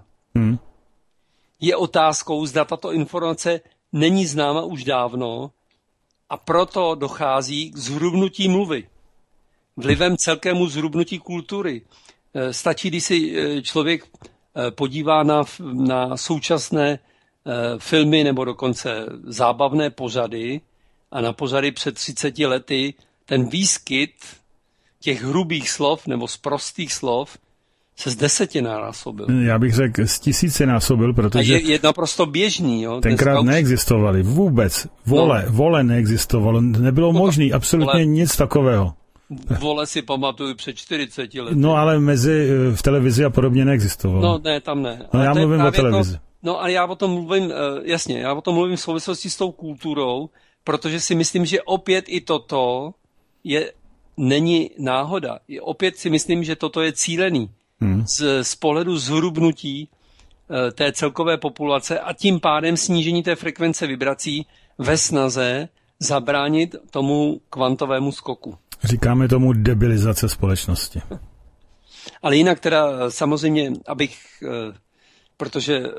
Je otázkou, zda tato informace není známa už dávno a proto dochází k zhrubnutí mluvy. Vlivem celkému zhrubnutí kultury. Stačí, když si člověk podívá na současné filmy nebo dokonce zábavné pořady a na pořady před 30 lety ten výskyt těch hrubých slov nebo z prostých slov se z 10 násobil. Já bych řekl z 1000 násobil, protože... A je naprosto běžný. Jo? Tenkrát neexistovaly vůbec. Vole neexistovalo. Nebylo možné absolutně nic takového. Vole si pamatuju před 40 lety. No ale v televizi a podobně neexistovalo. No ne, tam ne. No já mluvím o televizi. No a já o tom mluvím, jasně, já o tom mluvím v souvislosti s tou kulturou, protože si myslím, že opět i toto není náhoda. Opět si myslím, že toto je cílený. Z pohledu zhrubnutí té celkové populace a tím pádem snížení té frekvence vibrací ve snaze zabránit tomu kvantovému skoku. Říkáme tomu debilizace společnosti. Ale jinak teda samozřejmě, protože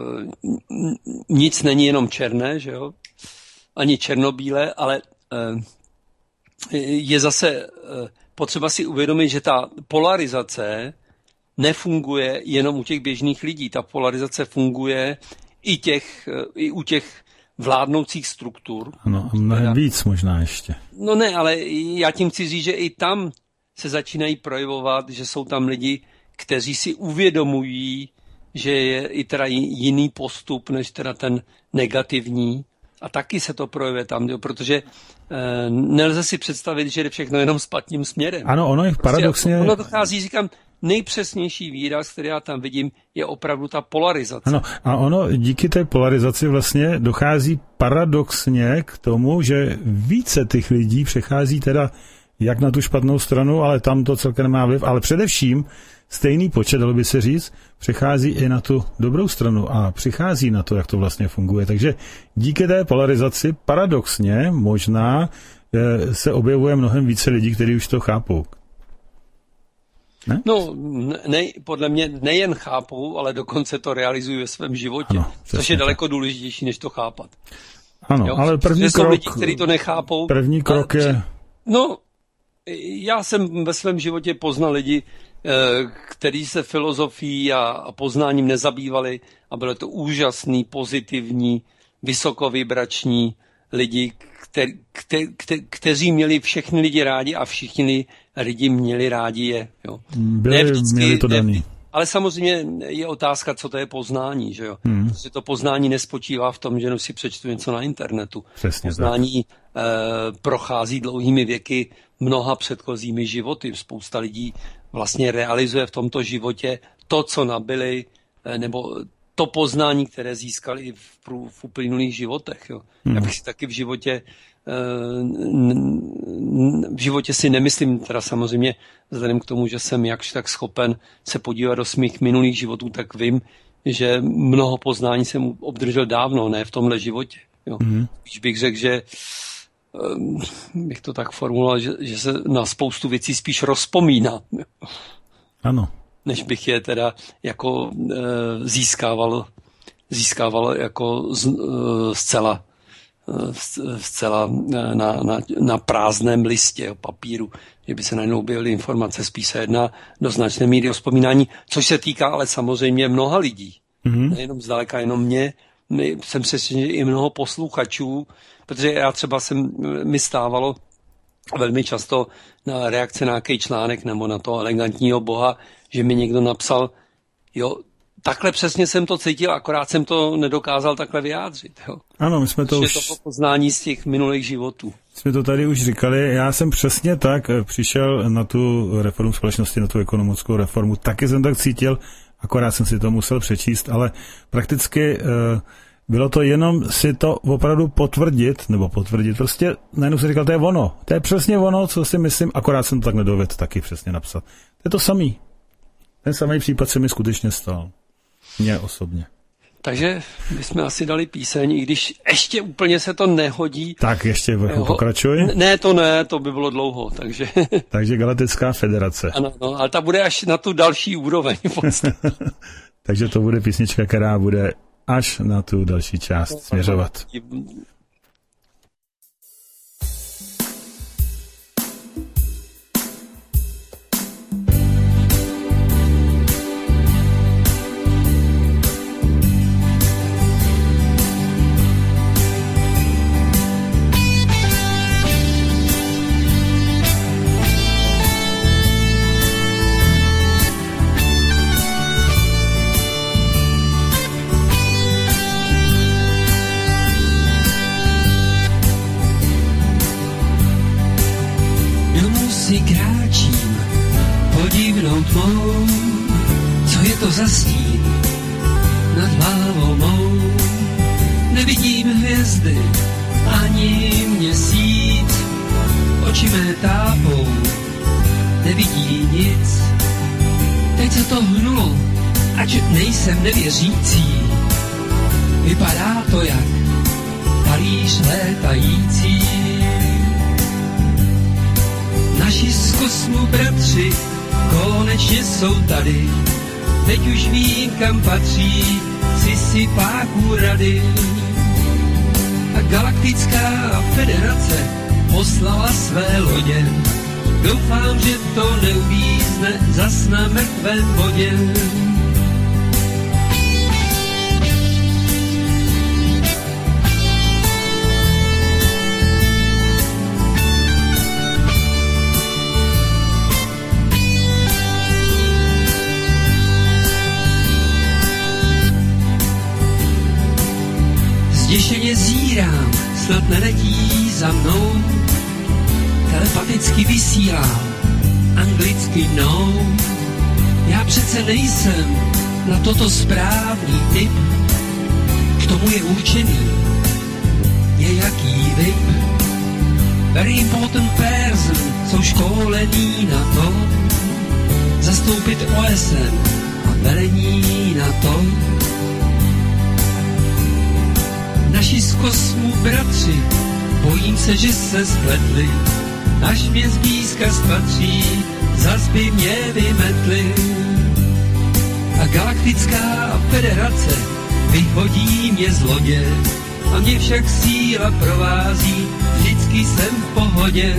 nic není jenom černé, že jo? Ani černobílé, ale je zase potřeba si uvědomit, že ta polarizace nefunguje jenom u těch běžných lidí. Ta polarizace funguje i u těch vládnoucích struktur. Ano, a mnohem víc možná ještě. No ne, ale já tím chci říct, že i tam se začínají projevovat, že jsou tam lidi, kteří si uvědomují, že je i teda jiný postup, než teda ten negativní. A taky se to projevuje tam, protože nelze si představit, že je všechno jenom špatným směrem. Ano, ono je paradoxně... Ono dochází, říkám, nejpřesnější výraz, který já tam vidím, je opravdu ta polarizace. Ano, a ono díky té polarizaci vlastně dochází paradoxně k tomu, že více těch lidí přechází teda jak na tu špatnou stranu, ale tam to celkem nemá vliv, ale především stejný počet, dalo by se říct, přechází i na tu dobrou stranu a přichází na to, jak to vlastně funguje. Takže díky té polarizaci paradoxně možná se objevuje mnohem více lidí, kteří už to chápou. Ne? No, podle mě nejen chápou, ale dokonce to realizují ve svém životě, ano, což je daleko důležitější, než to chápat. Ano, jo? Ale první krok... Jsou lidi, kteří to nechápou. První krok je... No, já jsem ve svém životě poznal lidi, kteří se filozofií a poznáním nezabývali a byly to úžasný, pozitivní, vysokovibrační lidi, kteří měli všechny lidi rádi a všichni lidi měli rádi je. Jo. Měli to daný. Ale samozřejmě je otázka, co to je poznání. Že jo? Protože to poznání nespočívá v tom, že si přečtu něco na internetu. Přesně poznání prochází dlouhými věky mnoha předchozími životy. Spousta lidí vlastně realizuje v tomto životě to, co nabili, nebo to poznání, které získali v uplynulých životech. Jo. Já bych si taky v životě si nemyslím, teda samozřejmě vzhledem k tomu, že jsem jakž tak schopen se podívat do svých minulých životů, tak vím, že mnoho poznání jsem obdržel dávno, ne v tomhle životě. Jo. Když bych řekl, že bych to tak formuloval, že se na spoustu věcí spíš rozpomíná. Ano. Než bych je teda jako získával jako zcela na prázdném listě papíru, že by se najednou objevily informace, spíš se jedná do značné míry o vzpomínání, což se týká ale samozřejmě mnoha lidí. Nejenom zdaleka, jenom mě. Jsem přesvědčen, že i mnoho posluchačů, protože já třeba mi stávalo velmi často na reakce na nějaký článek nebo na toho elegantního boha, že mi někdo napsal, jo, takhle přesně jsem to cítil, akorát jsem to nedokázal takhle vyjádřit. Jo. Ano, my jsme to už... Je to poznání z těch minulých životů. Jsme to tady už říkali, já jsem přesně tak přišel na tu reformu společnosti, na tu ekonomickou reformu, taky jsem tak cítil, akorát jsem si to musel přečíst, ale prakticky bylo to jenom si to opravdu potvrdit, prostě najednou jsem říkal, to je ono, to je přesně ono, co si myslím, akorát jsem to tak nedovedl taky přesně napsat. To je to samý. Ten samý případ se mi skutečně stal. Mně osobně. Takže bychom asi dali píseň, i když ještě úplně se to nehodí. Tak ještě pokračuj. Ne, to by bylo dlouho, takže... Takže Galaktická federace. Ano, ale ta bude až na tu další úroveň. Takže to bude písnička, která bude až na tu další část směřovat. divnou tmou, co je to za stín nad hlavou mou. Nevidím hvězdy ani měsíc, oči mé tápou, nevidí nic. Teď se to hnulo, ač nejsem nevěřící. Vypadá to jak Paríž létající. Naši z kosmu bratři konečně jsou tady. Teď už vím, kam patří sysypáků rady. A galaktická federace poslala své lodě. Doufám, že to neuvízne zas na mrtvém bodě. Zděšeně zírám, snad neletí za mnou. Telepaticky vysílám, anglicky no. Já přece nejsem na toto správný typ. K tomu je určený nějaký VIP. Very important person, jsou školení na to zastoupit OSN a velení na to. Naši z kosmu bratři, bojím se, že se spletli. Až mě zblízka spatří, zas by mě vymetli. A galaktická federace vyhodí mě z lodě. A mě však síla provází, vždycky jsem v pohodě.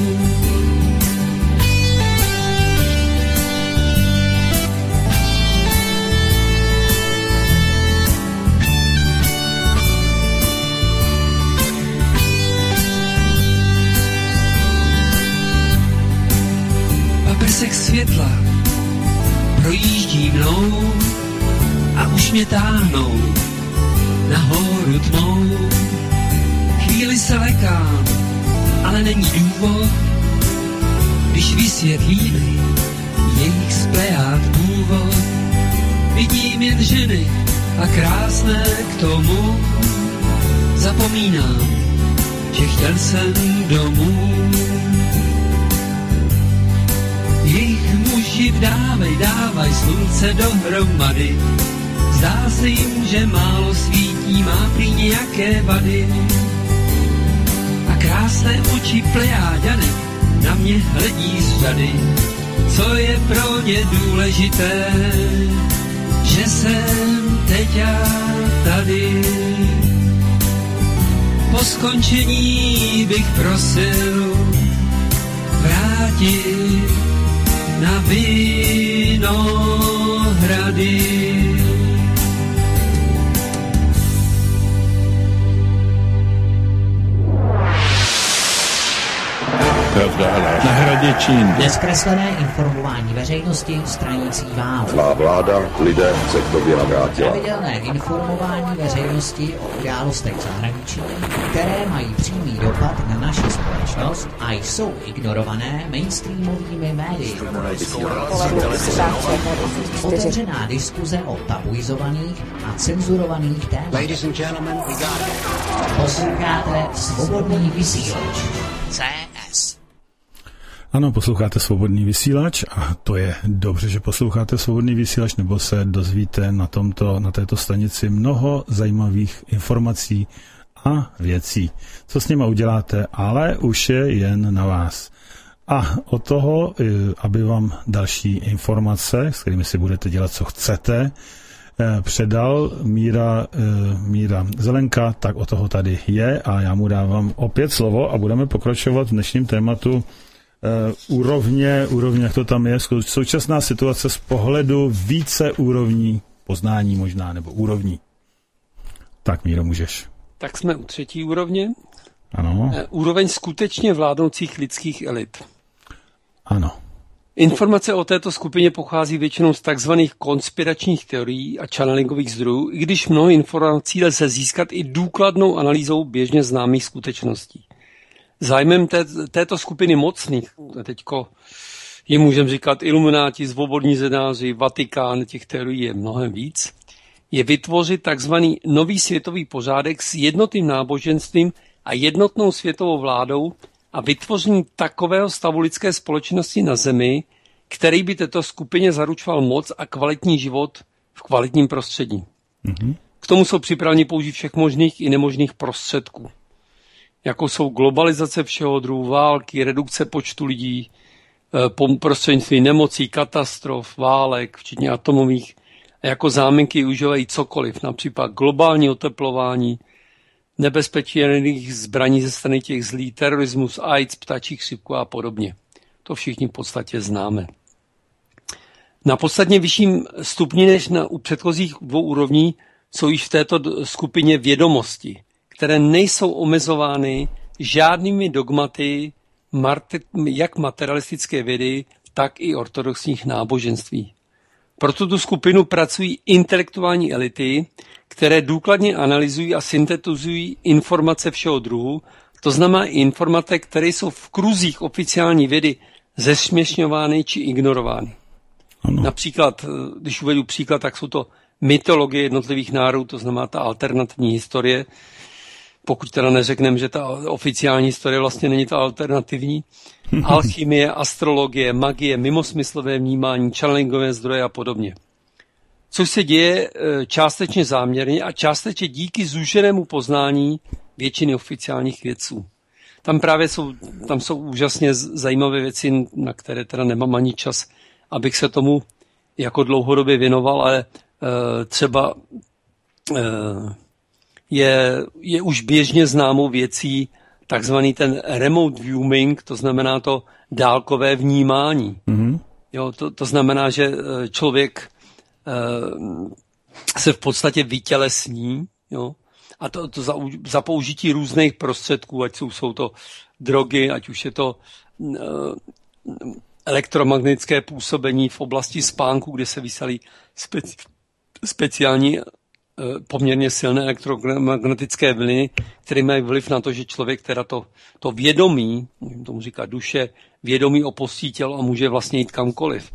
Prsek světla projíždí mnou a už mě táhnou nahoru tmou. Chvíli se lekám, ale není důvod, když vysvětlíme jejich z plejád původ. Vidím jen ženy a krásné k tomu. Zapomínám, že chtěl jsem domů. Jejich muži dávaj slunce dohromady. Zdá se jim, že málo svítí, má prý nějaké vady. A krásné oči plejáďanek na mě hledí z řady. Co je pro ně důležité, že jsem teď já tady. Po skončení bych prosil vrátit na Vinohrady. Na hradě Čín. Nezkreslené informování veřejnosti stranící vám. Má vláda, lidé se k tobě navrátila. Pravidelné informování veřejnosti o událostech v zahraničí, které mají přímý dopad na naši společnost a jsou ignorované mainstreamovými médii. Otevřená diskuze o tabuizovaných a cenzurovaných tématech. Posloucháte Svobodný vysílač. CS. Ano, posloucháte Svobodný vysílač a to je dobře, že posloucháte Svobodný vysílač, nebo se dozvíte na této stanici mnoho zajímavých informací a věcí. Co s nima uděláte, ale už je jen na vás. A od toho, aby vám další informace, s kterými si budete dělat, co chcete, předal Míra Zelenka, tak od toho tady je a já mu dávám opět slovo a budeme pokračovat v dnešním tématu úrovně, jak to tam je, současná situace z pohledu více úrovní poznání možná, nebo úrovní. Tak, Míro, můžeš. Tak jsme u třetí úrovně. Ano. Úroveň skutečně vládnoucích lidských elit. Ano. Informace o této skupině pochází většinou z takzvaných konspiračních teorií a channelingových zdrojů, i když mnoho informací lze získat i důkladnou analýzou běžně známých skutečností. Zájmem této skupiny mocných, teďko jim můžeme říkat ilumináti, svobodní zenáři, Vatikán, těch teorií je mnohem víc, je vytvořit takzvaný nový světový pořádek s jednotným náboženstvím a jednotnou světovou vládou a vytvoření takového stavu lidské společnosti na Zemi, který by této skupině zaručoval moc a kvalitní život v kvalitním prostředí. Mm-hmm. K tomu jsou připraveni použít všech možných i nemožných prostředků, jako jsou globalizace všeho druhu, války, redukce počtu lidí, prostřednictvím nemocí, katastrof, válek, včetně atomových, a jako záminky užívají cokoliv, například globální oteplování, nebezpečí jaderných zbraní ze strany těch zlých, terorismus, AIDS, ptačí chřipku a podobně. To všichni v podstatě známe. Na podstatně vyšším stupni než u předchozích 2 úrovní jsou již v této skupině vědomosti, které nejsou omezovány žádnými dogmaty jak materialistické vědy, tak i ortodoxních náboženství. Pro tuto skupinu pracují intelektuální elity, které důkladně analyzují a syntetizují informace všeho druhu, to znamená i informace, které jsou v kruzích oficiální vědy zesměšňovány či ignorovány. Ano. Například, když uvedu příklad, tak jsou to mytologie jednotlivých národů, to znamená ta alternativní historie, pokud teda neřekneme, že ta oficiální historie vlastně není ta alternativní, alchymie, astrologie, magie, mimosmyslové vnímání, channelingové zdroje a podobně. Což se děje částečně záměrně a částečně díky zúženému poznání většiny oficiálních vědců. Tam jsou úžasně zajímavé věci, na které teda nemám ani čas, abych se tomu jako dlouhodobě věnoval, ale třeba je už běžně známou věcí takzvaný ten remote viewing, to znamená to dálkové vnímání. Mm-hmm. Jo, to znamená, že člověk se v podstatě vytělesní, jo, a to za použití různých prostředků, ať jsou to drogy, ať už je to elektromagnetické působení v oblasti spánku, kde se vysílají speciální poměrně silné elektromagnetické vlny, které mají vliv na to, že člověk teda to vědomí, můžeme tomu říkat duše, vědomí opustí tělo a může vlastně jít kamkoliv.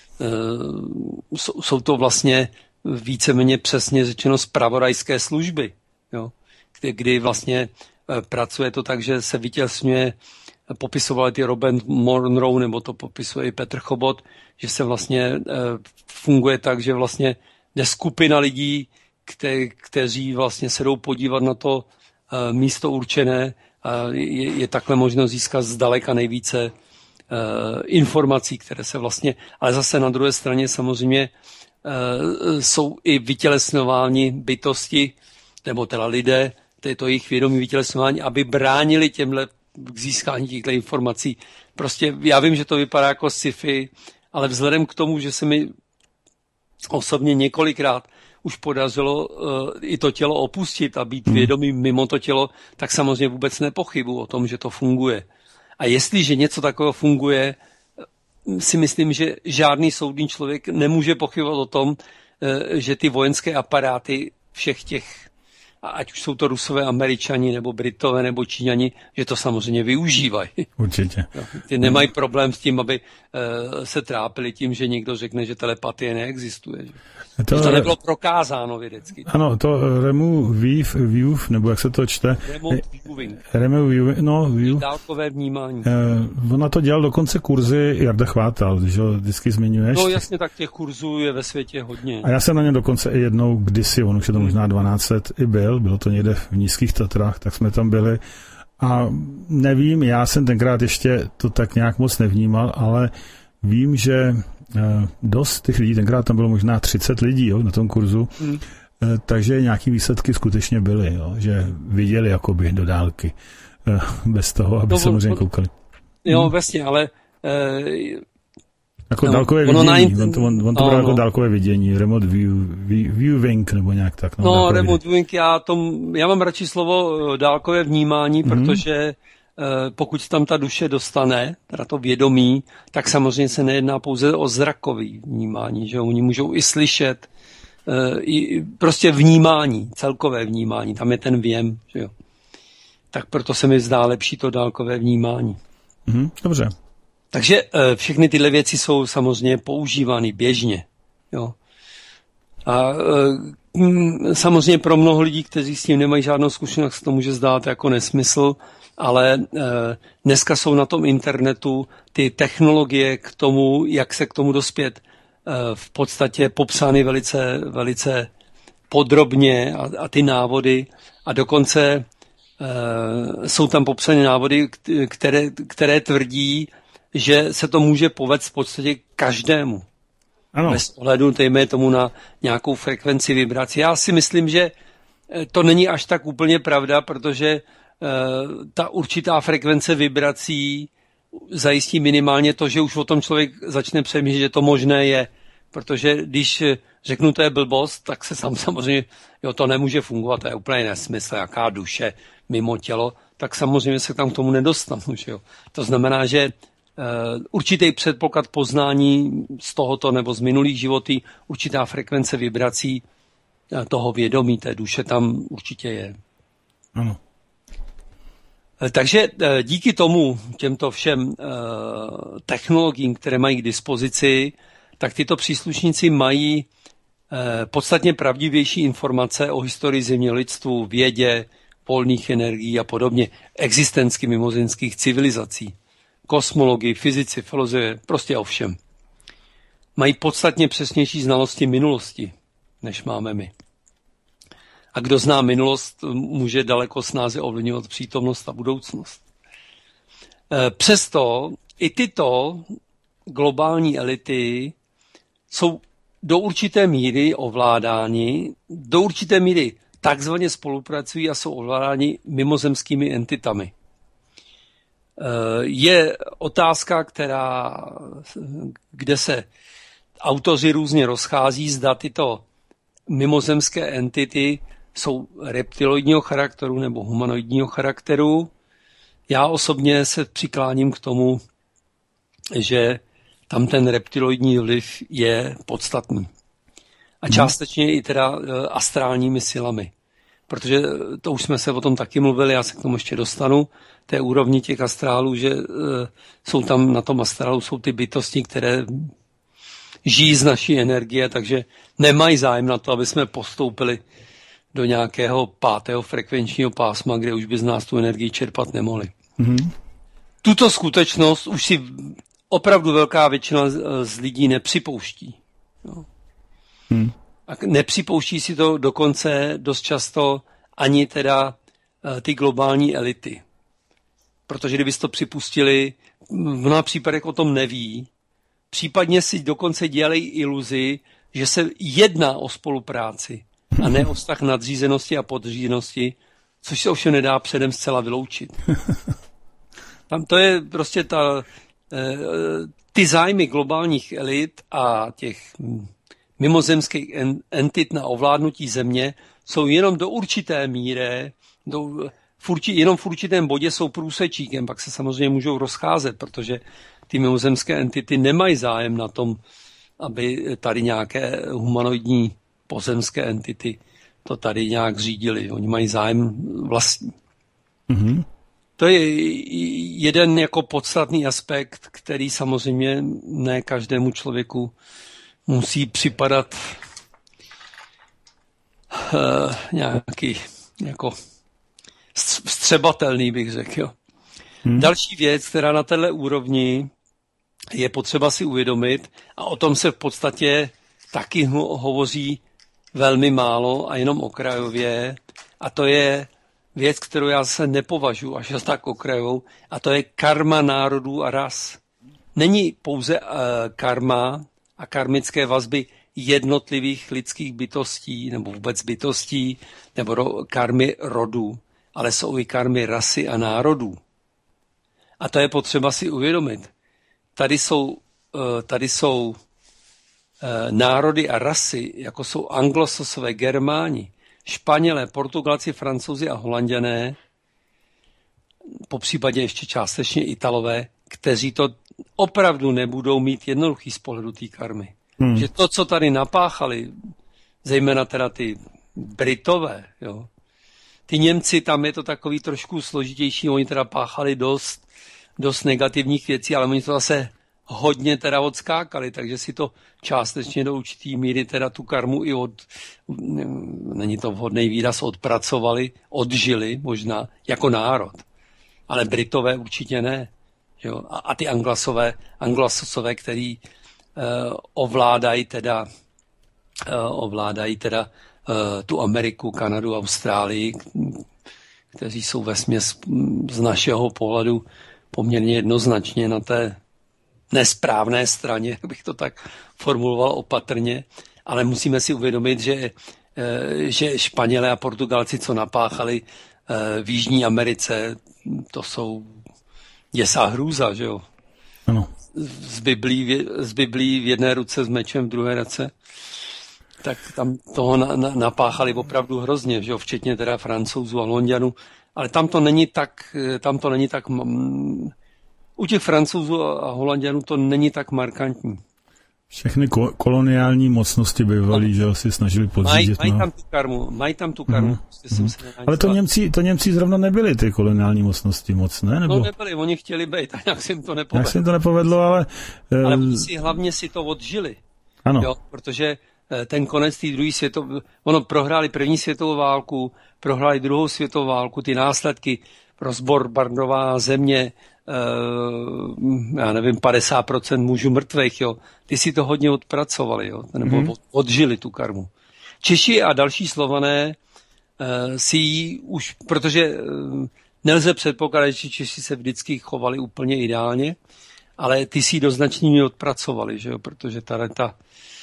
Jsou to vlastně víceméně přesně řečeno zpravodajské služby, jo? Kdy vlastně pracuje to tak, že se vytělesňuje, popisoval ty Robert Monroe, nebo to popisuje i Petr Chobot, že se vlastně funguje tak, že vlastně jde skupina lidí, kteří vlastně se jdou podívat na to místo určené a je takhle možno získat zdaleka nejvíce informací, které se vlastně, ale zase na druhé straně samozřejmě jsou i vytělesňováni bytosti, nebo teda lidé, to jejich vědomí vytělesňování, aby bránili těmhle k získání těchto informací. Prostě já vím, že to vypadá jako sci-fi, ale vzhledem k tomu, že se mi osobně několikrát už podařilo i to tělo opustit a být vědomý mimo to tělo, tak samozřejmě vůbec nepochybuji o tom, že to funguje. A jestliže něco takového funguje, si myslím, že žádný soudný člověk nemůže pochybovat o tom, že ty vojenské aparáty všech těch, ať už jsou to Rusové, Američani, nebo Britové, nebo Číňani, že to samozřejmě využívají. Určitě. Ty nemají problém s tím, aby se trápili tím, že někdo řekne, že telepatie neexistuje. To nebylo prokázáno vědecky. Ano, to remove view, nebo jak se to čte? Remote viewing. No, view. Dálkové vnímání. Ona to dělal dokonce kurzy Jarda Chvátal, když ho vždycky zmiňuješ. No jasně, tak těch kurzů je ve světě hodně. A já jsem na ně dokonce i jednou kdysi, on už je to možná 1200 i bylo to někde v Nízkých Tatrách, tak jsme tam byli. A nevím, já jsem tenkrát ještě to tak nějak moc nevnímal, ale vím, že dost těch lidí, tenkrát tam bylo možná 30 lidí, jo, na tom kurzu, takže nějaký výsledky skutečně byly, jo, že viděli jakoby do dálky, bez toho, aby samozřejmě koukali. Jo, vlastně, ale jako dálkové vidění, on to bylo jako dálkové vidění, remote viewing, nebo nějak tak. No remote viewing, já mám radši slovo dálkové vnímání, protože pokud tam ta duše dostane, teda to vědomí, tak samozřejmě se nejedná pouze o zrakový vnímání, že oni můžou i slyšet, prostě vnímání, celkové vnímání, tam je ten věm, že jo. Tak proto se mi zdá lepší to dálkové vnímání. Dobře. Takže všechny tyhle věci jsou samozřejmě používány běžně. Jo. A samozřejmě pro mnoho lidí, kteří s tím nemají žádnou zkušenost, se to může zdát jako nesmysl, ale dneska jsou na tom internetu ty technologie k tomu, jak se k tomu dospět, v podstatě popsány velice, velice podrobně a ty návody a dokonce jsou tam popsány návody, které tvrdí, že se to může povést v podstatě každému. Ano. Bez ohledu, dejme tomu, na nějakou frekvenci vibrací. Já si myslím, že to není až tak úplně pravda, protože ta určitá frekvence vibrací zajistí minimálně to, že už o tom člověk začne přemýšlet, že to možné je. Protože když řeknu, to je blbost, tak se samozřejmě, to nemůže fungovat, to je úplně nesmysl, jaká duše mimo tělo, tak samozřejmě se tam k tomu nedostanu. Že jo. To znamená, že určitý předpoklad poznání z tohoto nebo z minulých životů, určitá frekvence vibrací toho vědomí, té duše tam určitě je. Ano. Takže díky tomu, těmto všem technologiím, které mají k dispozici, tak tyto příslušníci mají podstatně pravdivější informace o historii zemělidstvu, vědě, polných energií a podobně, existenci mimozemských civilizací, kosmologii, fyzici, filozofii, prostě o všem. Mají podstatně přesnější znalosti minulosti, než máme my. A kdo zná minulost, může daleko snáze ovlivňovat přítomnost a budoucnost. Přesto i tyto globální elity jsou do určité míry ovládáni, do určité míry takzvaně spolupracují a jsou ovládáni mimozemskými entitami. Je otázka, kde se autoři různě rozchází, zda tyto mimozemské entity jsou reptiloidního charakteru nebo humanoidního charakteru. Já osobně se přikláním k tomu, že tam ten reptiloidní vliv je podstatný. A částečně i teda astrálními silami. Protože to už jsme se o tom taky mluvili, já se k tomu ještě dostanu, té úrovni těch astrálů, že jsou tam na tom astrálu jsou ty bytosti, které žijí z naší energie, takže nemají zájem na to, aby jsme postoupili do nějakého 5. frekvenčního pásma, kde už by z nás tu energii čerpat nemohli. Mm-hmm. Tuto skutečnost už si opravdu velká většina z lidí nepřipouští. No. A nepřipouští si to dokonce dost často ani teda ty globální elity. Protože kdybyste to připustili, v mnoha případech o tom neví, případně si dokonce dělají iluzi, že se jedná o spolupráci a ne o vztah nadřízenosti a podřízenosti, což se ovšem nedá předem zcela vyloučit. Tam to je prostě ty zájmy globálních elit a těch mimozemských entit na ovládnutí země jsou jenom do určité míry, jenom v určitém bodě jsou průsečíkem, pak se samozřejmě můžou rozcházet, protože ty mimozemské entity nemají zájem na tom, aby tady nějaké humanoidní pozemské entity to tady nějak řídili. Oni mají zájem vlastní. Mm-hmm. To je jeden jako podstatný aspekt, který samozřejmě ne každému člověku musí připadat nějaký jako vstřebatelný, bych řekl. Jo. Další věc, která na této úrovni je potřeba si uvědomit, a o tom se v podstatě taky hovoří velmi málo a jenom okrajově, a to je věc, kterou já se nepovažuji až tak okrajovou, a to je karma národů a ras. Není pouze karma a karmické vazby jednotlivých lidských bytostí, nebo vůbec bytostí, nebo karmy rodů, ale jsou i karmy rasy a národů. A to je potřeba si uvědomit. Tady jsou národy a rasy, jako jsou Anglosasové, Germáni, Španělé, Portugalci, Francouzi a Holanďané, popřípadě ještě částečně Italové, kteří to opravdu nebudou mít jednoduchý z pohledu té karmy. Že to, co tady napáchali, zejména teda ty Britové, jo, ty Němci, tam je to takový trošku složitější, oni teda páchali dost dost negativních věcí, ale oni to zase hodně teda odskákali, takže si to částečně do určitý míry teda tu karmu i není to vhodný výraz, odpracovali, odžili možná jako národ. Ale Britové určitě ne. Jo? A ty anglosasové, který ovládají teda tu Ameriku, Kanadu, Austrálii, kteří jsou vesměs z našeho pohledu poměrně jednoznačně na té nesprávné straně, bych to tak formuloval opatrně, ale musíme si uvědomit, že Španělé a Portugalci, co napáchali v Jižní Americe, to jsou děsá hrůza, že jo? Ano. Z Biblí v jedné ruce, s mečem v druhé ruce. Tak tam toho napáchali opravdu hrozně, že jo? Včetně teda Francouzů a Holanďanů. Ale tam to není tak u těch Francouzů a Holanďanů to není tak markantní. Všechny koloniální mocnosti bývalí, že si snažili podřídit. Mají tam tu karmu. Ale to Němci zrovna nebyli, ty koloniální mocnosti moc, ne? Nebo... No nebyli, oni chtěli být a nějak se jim to nepovedlo. Jak se jim to nepovedlo, ale... Ale hlavně si to odžili. Ano. Jo, protože ten konec té druhé světové... prohráli první světovou válku, prohráli druhou světovou válku, ty následky, rozbor Barnová země, já nevím, 50% mužů mrtvých, jo. Ty si to hodně odpracovali, jo, nebo odžili tu karmu. Češi a další Slované si ji už, protože nelze předpokládat, že Češi se vždycky chovali úplně ideálně, ale ty si ji do značný míry odpracovali, že jo, protože ta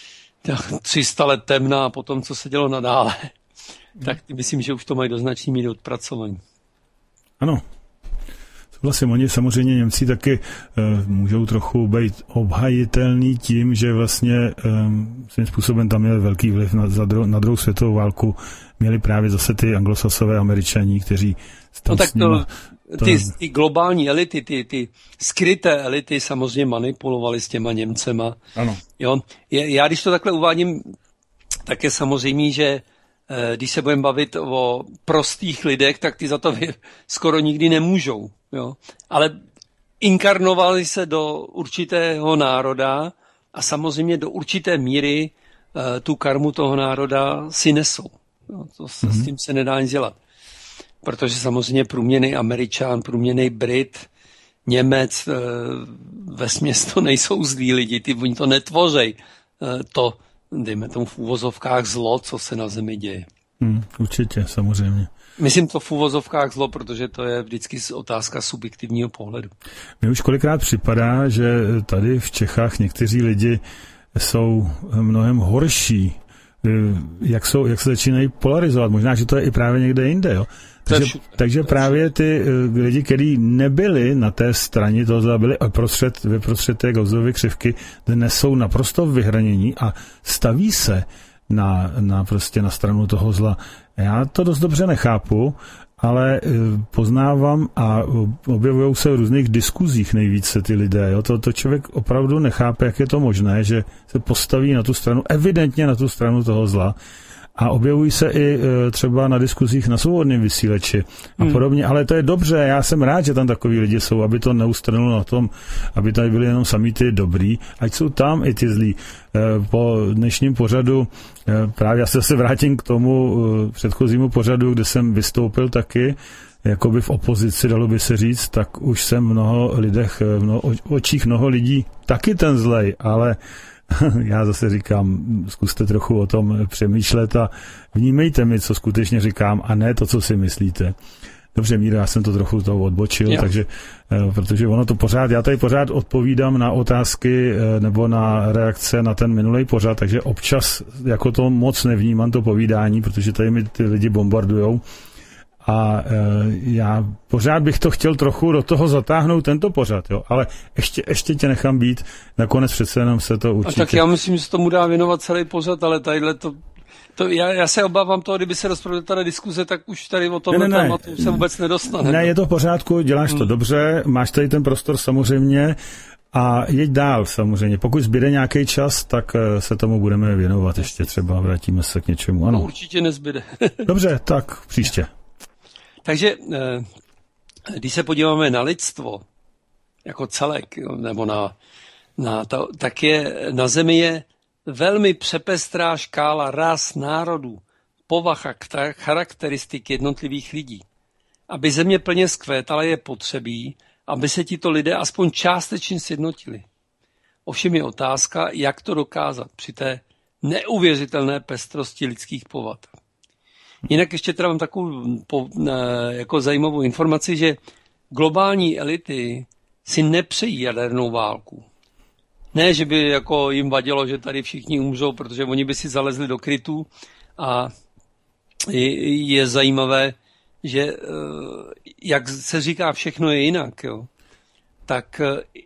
300 let temná a potom, co se dělo nadále, tak myslím, že už to mají do značný míry odpracovaný. Ano. Vlastně oni samozřejmě Němci taky můžou trochu být obhajitelný tím, že vlastně svým způsobem tam měli velký vliv na druhou světovou válku. Měli právě zase ty anglosasové Američaní, kteří tam tak ty globální elity, ty skryté elity samozřejmě manipulovali s těma Němcema. Ano. Jo? Já když to takhle uvádím, tak je samozřejmě, že když se budeme bavit o prostých lidech, tak ty za to skoro nikdy nemůžou. Jo? Ale inkarnovali se do určitého národa a samozřejmě do určité míry tu karmu toho národa si nesou. Jo? S tím se nedá nic dělat. Protože samozřejmě průměrný Američan, průměrný Brit, Němec, vesměs to nejsou zlí lidi, oni to netvoří. To, dejme tomu v úvozovkách zlo, co se na zemi děje. Určitě, samozřejmě. Myslím to v úvozovkách zlo, protože to je vždycky otázka subjektivního pohledu. Mně už kolikrát připadá, že tady v Čechách někteří lidi jsou mnohem horší, jak se začínají polarizovat. Možná, že to je i právě někde jinde, jo? Takže právě ty lidi, kteří nebyli na té straně toho, byli vyprostřed té Gaussovy křivky, dnes jsou naprosto vyhranění a staví se na stranu toho zla. Já to dost dobře nechápu, ale poznávám a objevují se v různých diskuzích nejvíce ty lidé. Jo? To člověk opravdu nechápe, jak je to možné, že se postaví na tu stranu, evidentně na tu stranu toho zla. A objevují se i třeba na diskuzích na svobodném vysílači a podobně, ale to je dobře, já jsem rád, že tam takový lidi jsou, aby to neustrnulo na tom, aby tady byli jenom sami ty dobrý, ať jsou tam i ty zlí. Po dnešním pořadu, právě já se vrátím k tomu předchozímu pořadu, kde jsem vystoupil taky, jakoby v opozici, dalo by se říct, tak už jsem v očích mnoho lidí taky ten zlej, ale já zase říkám, zkuste trochu o tom přemýšlet a vnímejte mi, co skutečně říkám, a ne to, co si myslíte. Dobře, Míro, já jsem to trochu toho odbočil, takže, protože ono to já tady pořád odpovídám na otázky nebo na reakce na ten minulý pořad, takže občas jako to moc nevnímám, to povídání, protože tady mi ty lidi bombardujou. A já pořád bych to chtěl trochu do toho zatáhnout tento pořad, jo, ale ještě tě nechám být, nakonec přece jenom se to určitě... A tak já myslím, že se tomu dá věnovat celý pořad, ale tadyhle já se obávám toho, kdyby se rozprodala ta diskuze, tak už tady o tomhle tématu se vůbec nedostane. Ne, je to v pořádku, děláš to dobře, máš tady ten prostor samozřejmě a jeď dál samozřejmě. Pokud zbyde nějaký čas, tak se tomu budeme věnovat ještě třeba, vrátíme se k něčemu. Ano. No, určitě nezbyde. Dobře, tak příště. Takže, když se podíváme na lidstvo, jako celek, jo, nebo tak je na Zemi je velmi přepestrá škála ras, národů, povah a charakteristik jednotlivých lidí. Aby Země plně zkvétala, je potřebí, aby se tito lidé aspoň částečně sjednotili. Ovšem je otázka, jak to dokázat při té neuvěřitelné pestrosti lidských povad. Jinak ještě teda mám takovou jako zajímavou informaci, že globální elity si nepřejí jadernou válku. Ne, že by jako jim vadilo, že tady všichni umřou, protože oni by si zalezli do krytů a je zajímavé, že jak se říká, všechno je jinak, jo, tak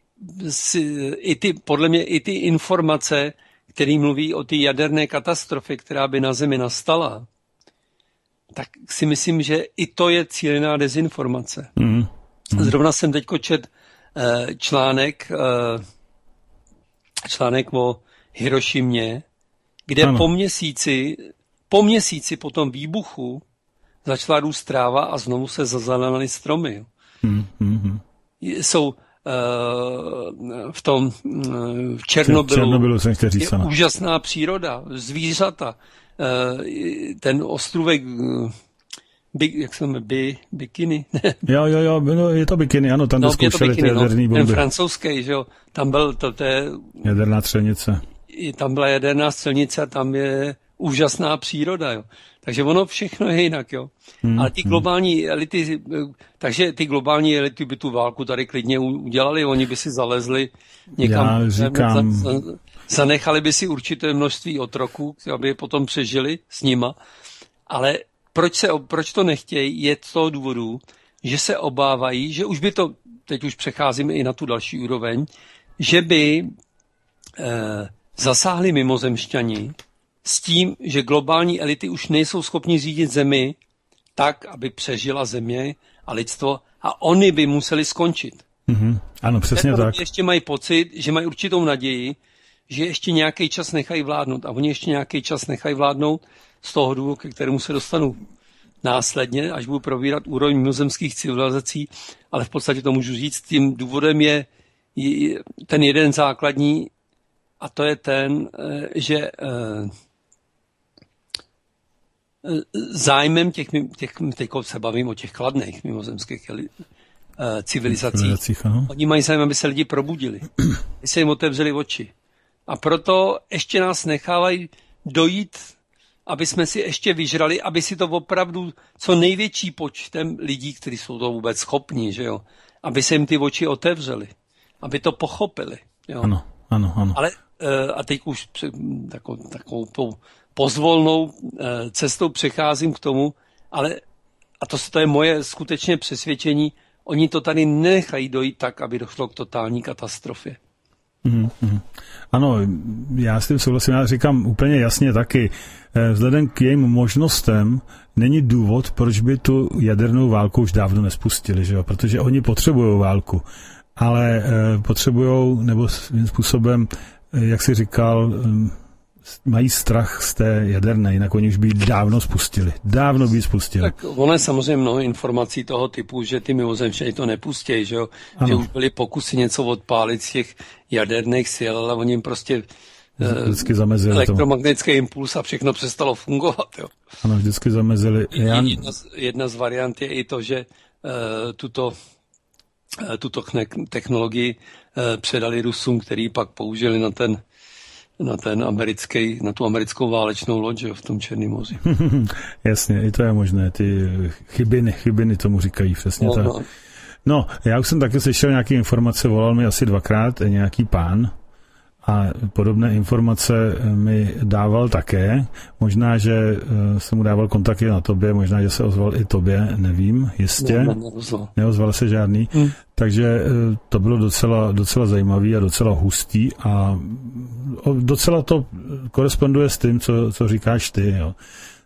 podle mě i ty informace, které mluví o té jaderné katastrofě, která by na Zemi nastala, tak si myslím, že i to je cílená dezinformace. Zrovna jsem teďko čet článek o Hirošimě, kde po měsíci po tom výbuchu začala růst tráva a znovu se zazelanaly stromy. Jsou v Černobylu je úžasná příroda, zvířata. Ten ostrůvek jak se jmenuje, Bikini? Jo, no, je to Bikini, ano, tam zkoušeli ty jaderný bomby. Ten francouzský, že jo, tam byl to je... Jaderná střelnice. Tam byla jaderná střelnice a tam je úžasná příroda, jo. Takže ono všechno je jinak, jo. Ale ty globální elity, takže ty globální elity by tu válku tady klidně udělali, oni by si zalezli někam, zanechali by si určité množství otroků, aby je potom přežili s nima, ale proč to nechtějí, je z toho důvodu, že se obávají, že už by to, teď už přecházíme i na tu další úroveň, že by zasáhli mimozemšťani s tím, že globální elity už nejsou schopni řídit Zemi tak, aby přežila Země a lidstvo a oni by museli skončit. Ano, přesně tak. Ještě mají pocit, že mají určitou naději, že ještě nějaký čas nechají vládnout a oni ještě nějaký čas nechají vládnout z toho důvodu, ke kterému se dostanu následně, až budu probírat úroveň mimozemských civilizací, ale v podstatě to můžu říct, tím důvodem je ten jeden základní a to je ten, že zájmem teď se bavím o těch kladných mimozemských civilizacích, oni mají zájem, aby se lidi probudili, aby se jim otevřeli oči. A proto ještě nás nechávají dojít, aby jsme si ještě vyžrali, aby si to opravdu co největší počtem lidí, kteří jsou to vůbec schopní, že jo, aby se jim ty oči otevřely, aby to pochopili. Jo. Ano. Ale a teď už takovou pozvolnou cestou přecházím k tomu, ale a to je moje skutečně přesvědčení, oni to tady nenechají dojít tak, aby došlo k totální katastrofě. Ano, já s tím souhlasím, já říkám úplně jasně taky, vzhledem k jejím možnostem není důvod, proč by tu jadernou válku už dávno nespustili, že jo? Protože oni potřebují válku, ale potřebují, nebo svým způsobem, jak jsi říkal, mají strach z té jaderné, jinak oni už by dávno spustili. Tak ono je samozřejmě mnoho informací toho typu, že ty mimozemšťani to nepustí, že jo? Že už byly pokusy něco odpálit z těch jaderných sil, ale oni jim prostě vždycky zamezili elektromagnetický impuls a všechno přestalo fungovat. Jo? Ano, vždycky zamezili. Jedna z variant je i to, že tuto technologii předali Rusům, který pak použili na tu americkou válečnou loď, že, v tom Černém moři. Jasně, i to je možné. Ty chybiny tomu říkají přesně tak. No, já už jsem taky slyšel nějaké informace, volal mi asi 2krát nějaký pán a podobné informace mi dával také. Možná, že jsem mu dával kontakty na tobě, možná, že se ozval i tobě, nevím, jistě. Neozval se žádný. Takže to bylo docela zajímavý a docela hustý a docela to koresponduje s tím, co říkáš ty. Jo.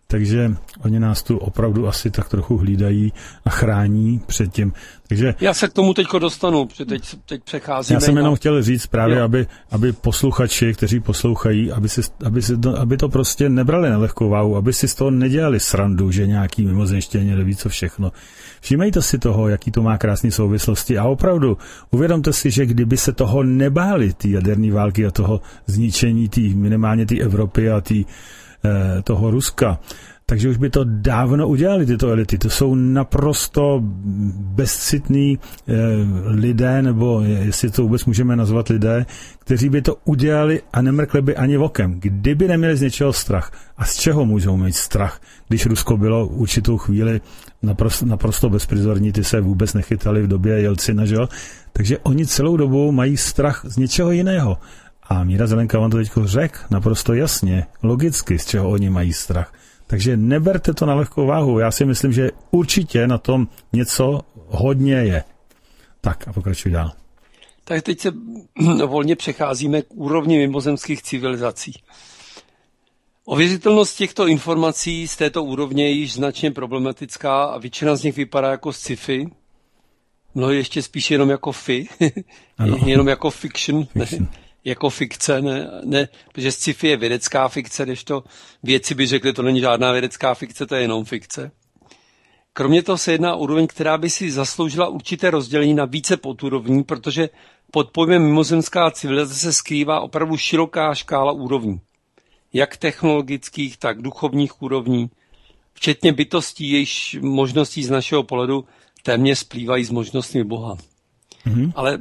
takže oni nás tu opravdu asi tak trochu hlídají a chrání před tím. Takže já se k tomu teďko dostanu, protože teď přecházíme. Já jsem jenom chtěl říct právě, aby posluchači, kteří poslouchají, aby to prostě nebrali na lehkou váhu, aby si z toho nedělali srandu, že nějaký mimozemštění neví co všechno. Všímejte si toho, jaký to má krásné souvislosti a opravdu uvědomte si, že kdyby se toho nebáli, ty jaderné války a toho zničení minimálně té Evropy a toho Ruska, takže už by to dávno udělali tyto elity. To jsou naprosto bezcitní lidé, nebo jestli to vůbec můžeme nazvat lidé, kteří by to udělali a nemrkli by ani okem. Kdyby neměli z něčeho strach. A z čeho můžou mít strach, když Rusko bylo určitou chvíli naprosto bezprizorní, ty se vůbec nechytali v době Jelcina, že jo? Takže oni celou dobu mají strach z něčeho jiného. A Míra Zelenka vám to teď řekl naprosto jasně, logicky, z čeho oni mají strach. Takže neberte to na lehkou váhu. Já si myslím, že určitě na tom něco hodně je. Tak a pokračuj dál. Tak teď se volně přecházíme k úrovni mimozemských civilizací. Ověřitelnost těchto informací z této úrovně je již značně problematická a většina z nich vypadá jako sci-fi. Mnoho ještě spíš jenom jako jenom jako fiction. Jako fikce, ne, protože sci-fi je vědecká fikce, kdežto vědci by řekli, to není žádná vědecká fikce, to je jenom fikce. Kromě toho se jedná o úroveň, která by si zasloužila určité rozdělení na více podúrovní, protože pod pojmem mimozemská civilizace se skrývá opravdu široká škála úrovní. Jak technologických, tak duchovních úrovní, včetně bytostí, jejichž možností z našeho pohledu téměř splývají s možnostmi Boha. Mm-hmm. Ale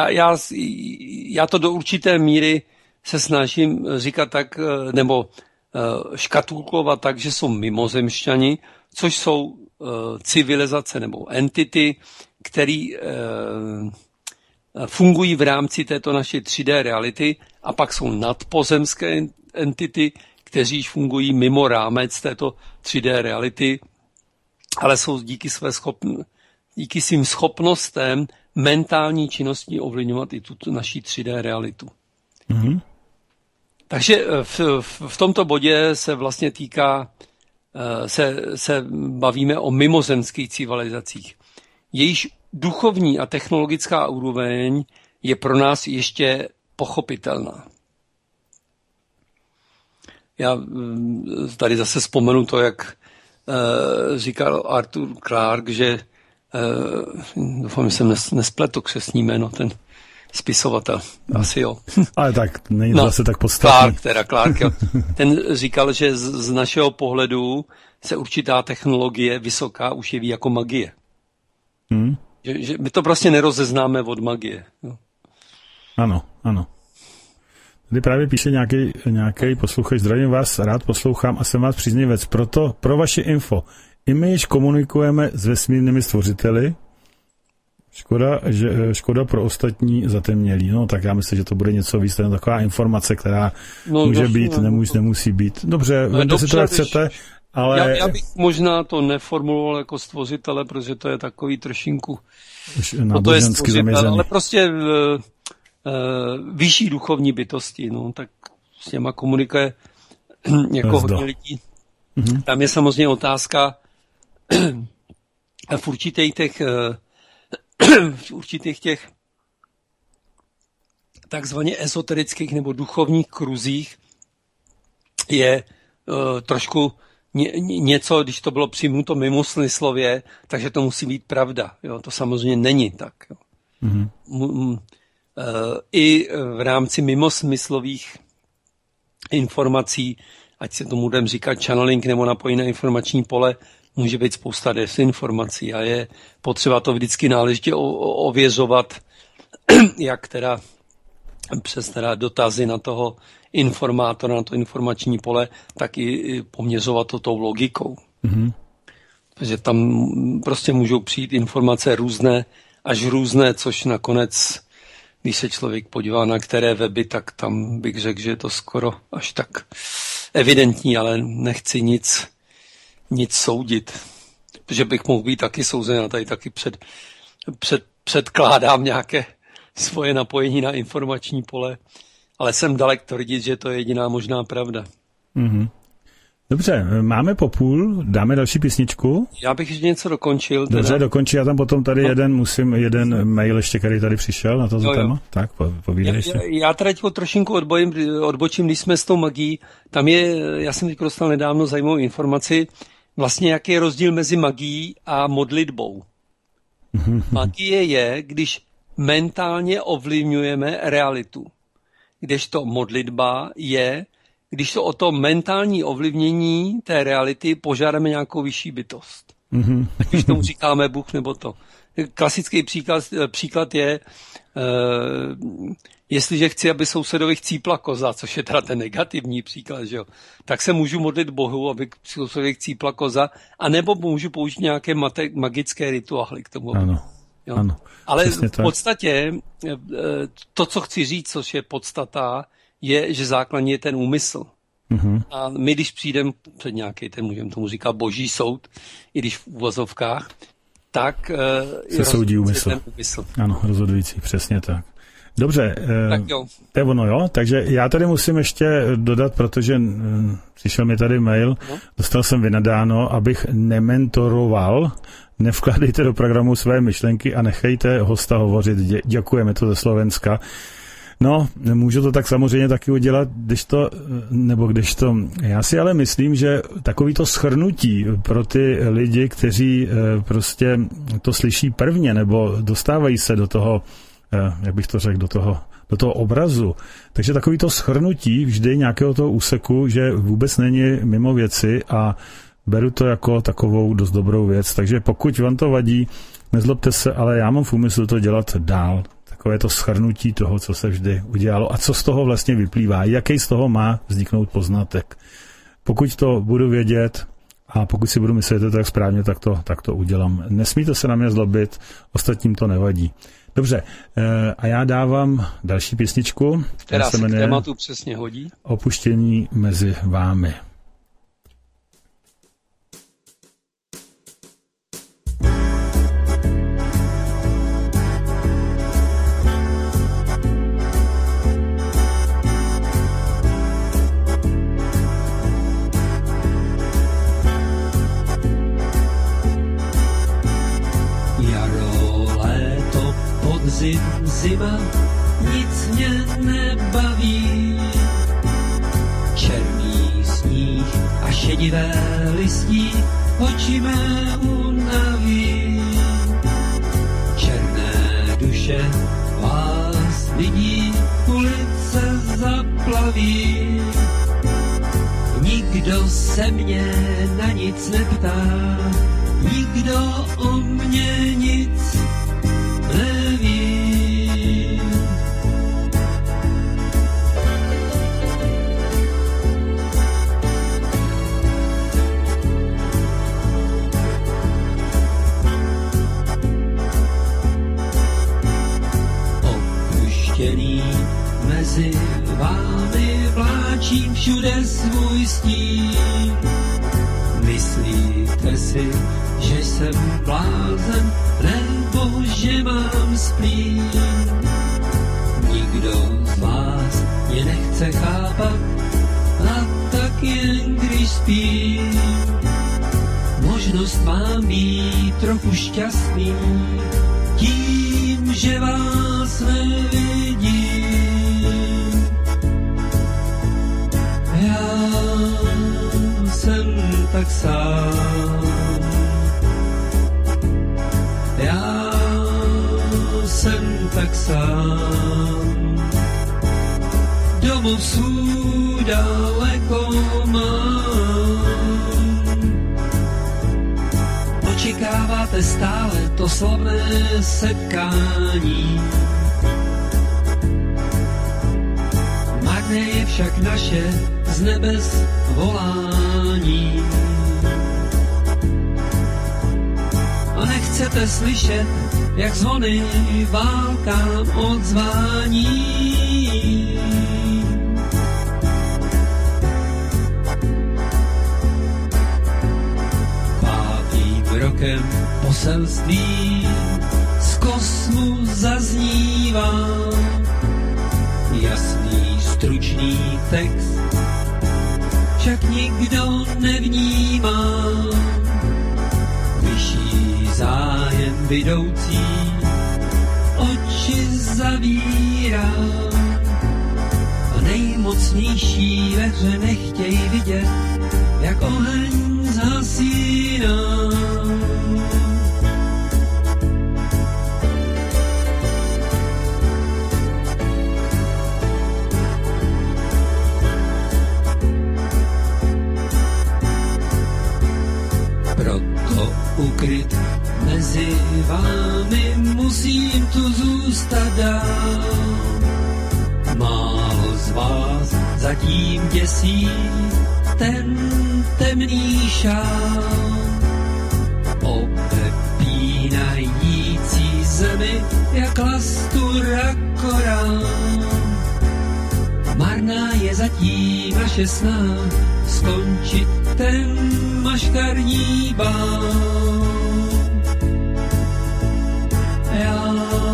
já to do určité míry se snažím říkat tak, nebo škatulkovat tak, že jsou mimozemšťani, což jsou civilizace nebo entity, které fungují v rámci této naší 3D reality, a pak jsou nadpozemské entity, kteří fungují mimo rámec této 3D reality, ale jsou díky svým schopnostem mentální činností ovlivňovat i tuto naší 3D realitu. Mm-hmm. Takže v tomto bodě se vlastně se bavíme o mimozemských civilizacích. Jejíž duchovní a technologická úroveň je pro nás ještě pochopitelná. Já tady zase vzpomenu to, jak říkal Arthur Clarke, že doufám, že jsem nespletl křestní jméno, ten spisovatel. Asi jo. Ale tak není to zase tak podstatné. Clarke, jo. Ten říkal, že z našeho pohledu se určitá technologie vysoká už jeví jako magie. Že my to prostě nerozeznáme od magie. Jo. Ano. Tady právě píše nějaký posluchač, zdravím vás, rád poslouchám a jsem vás příznivec. Proto pro vaše info, i my již komunikujeme s vesmírnými stvořiteli. Škoda pro ostatní zatemnělí. No tak já myslím, že to bude něco víc, taková informace, která může být, nemusí být. Dobře, vemte si to, jak chcete, ale... Já bych možná to neformuloval jako stvořitele, protože to je takový trošinku... to je stvořitel, ale prostě vyšší duchovní bytosti, no, tak s těma komunikuje jako hodně lidí. Mm-hmm. Tam je samozřejmě otázka v určitých těch takzvaně ezoterických nebo duchovních kruzích je trošku něco, když to bylo přijmuto mimo smyslově, takže to musí být pravda. Jo? To samozřejmě není tak. Jo? Mm-hmm. I v rámci mimosmyslových informací, ať se tomu budeme říkat channeling nebo napojení na informační pole, může být spousta desinformací a je potřeba to vždycky náležitě ověřovat, jak teda přes teda dotazy na toho informátora, na to informační pole, tak i poměřovat to tou logikou. Mm-hmm. Protože tam prostě můžou přijít informace různé, což nakonec, když se člověk podívá na které weby, tak tam bych řekl, že je to skoro až tak evidentní, ale nechci nic soudit. Protože bych mohl být taky souzen a tady taky předkládám nějaké svoje napojení na informační pole, ale jsem dalek tvrdit, že to je jediná možná pravda. Mm-hmm. Dobře, máme po půl, dáme další písničku. Já bych ještě něco dokončil. Dobře, dokončí, já tam potom tady jeden mail ještě, který tady přišel na to téma. Tak, povídej ještě. Já tady trošinku odbočím, když jsme s tou magií. Tam já jsem teď dostal nedávno zajímavou informaci, vlastně jaký je rozdíl mezi magií a modlitbou. Magie je, když mentálně ovlivňujeme realitu. Kdežto modlitba je, když to o to mentální ovlivnění té reality požádáme nějakou vyšší bytost. Když tomu říkáme Bůh nebo to. Klasický příklad je, jestliže chci, aby sousedovi chcípla koza, což je teda ten negativní příklad, že jo, tak se můžu modlit Bohu, aby sousedovi chcípla koza, anebo můžu použít nějaké magické rituály k tomu. Ano. Jo. Ano, ale v podstatě to, co chci říct, což je podstata, je, že základní je ten úmysl. A my, když přijdeme před nějaký, můžeme tomu říkat boží soud, i když v uvozovkách, tak se soudí úmysl. Ten úmysl. Ano, rozhodující, přesně tak. Dobře, tak jo. To je ono, jo? Takže já tady musím ještě dodat, protože přišel mi tady mail, dostal jsem vynadáno, abych nementoroval. Nevkládejte do programu své myšlenky a nechejte hosta hovořit. Děkujeme to ze Slovenska. No, můžu to tak samozřejmě taky udělat, když to. Já si ale myslím, že takovýto shrnutí pro ty lidi, kteří prostě to slyší prvně, nebo dostávají se do toho, jak bych to řekl, do toho obrazu. Takže takovýto shrnutí vždy nějakého toho úseku, že vůbec není mimo věci a beru to jako takovou dost dobrou věc. Takže pokud vám to vadí, nezlobte se, ale já mám v úmyslu to dělat dál. Takové to shrnutí toho, co se vždy udělalo a co z toho vlastně vyplývá, jaký z toho má vzniknout poznatek. Pokud to budu vědět a pokud si budu myslet, že to tak správně, tak to udělám. Nesmíte se na mě zlobit, ostatním to nevadí. Dobře, a já dávám další písničku, která se jmenuje tématu přesně hodí. Opuštění mezi vámi. Zima, nic mě nebaví, černý sníh a šedivé listí oči mé unaví. Černé duše vás vidí, ulice zaplaví. Nikdo se mě na nic neptá, nikdo o mě nic neví. Mezi vámi vláčím všude svůj stín. Myslíte si, že jsem blázen, nebo že mám splín? Nikdo z vás mě nechce chápat, a tak jen když spím. Možnost mám být trochu šťastný, tím, že vás nevidím. Já jsem tak sám, já jsem tak sám, domov svůj daleko mám. Očekáváte stále to slavné setkání, marné je však naše z nebes volání. A nechcete slyšet, jak zvony válkám odzvání. Pátým rokem poselství z kosmu zaznívá jasný stručný text, však nikdo nevnímá. Vyšší zájem vidoucí oči zavírá a nejmocnější ve hře nechtějí vidět, jak oheň zhasíná. Proto ukryt mezi vámi musím tu zůstat dál. Málo z vás zatím děsí ten temný šál. Opepínající zemi jak lastur a korál. Marná je zatím naše snaha skončit ten maškarní bál. Já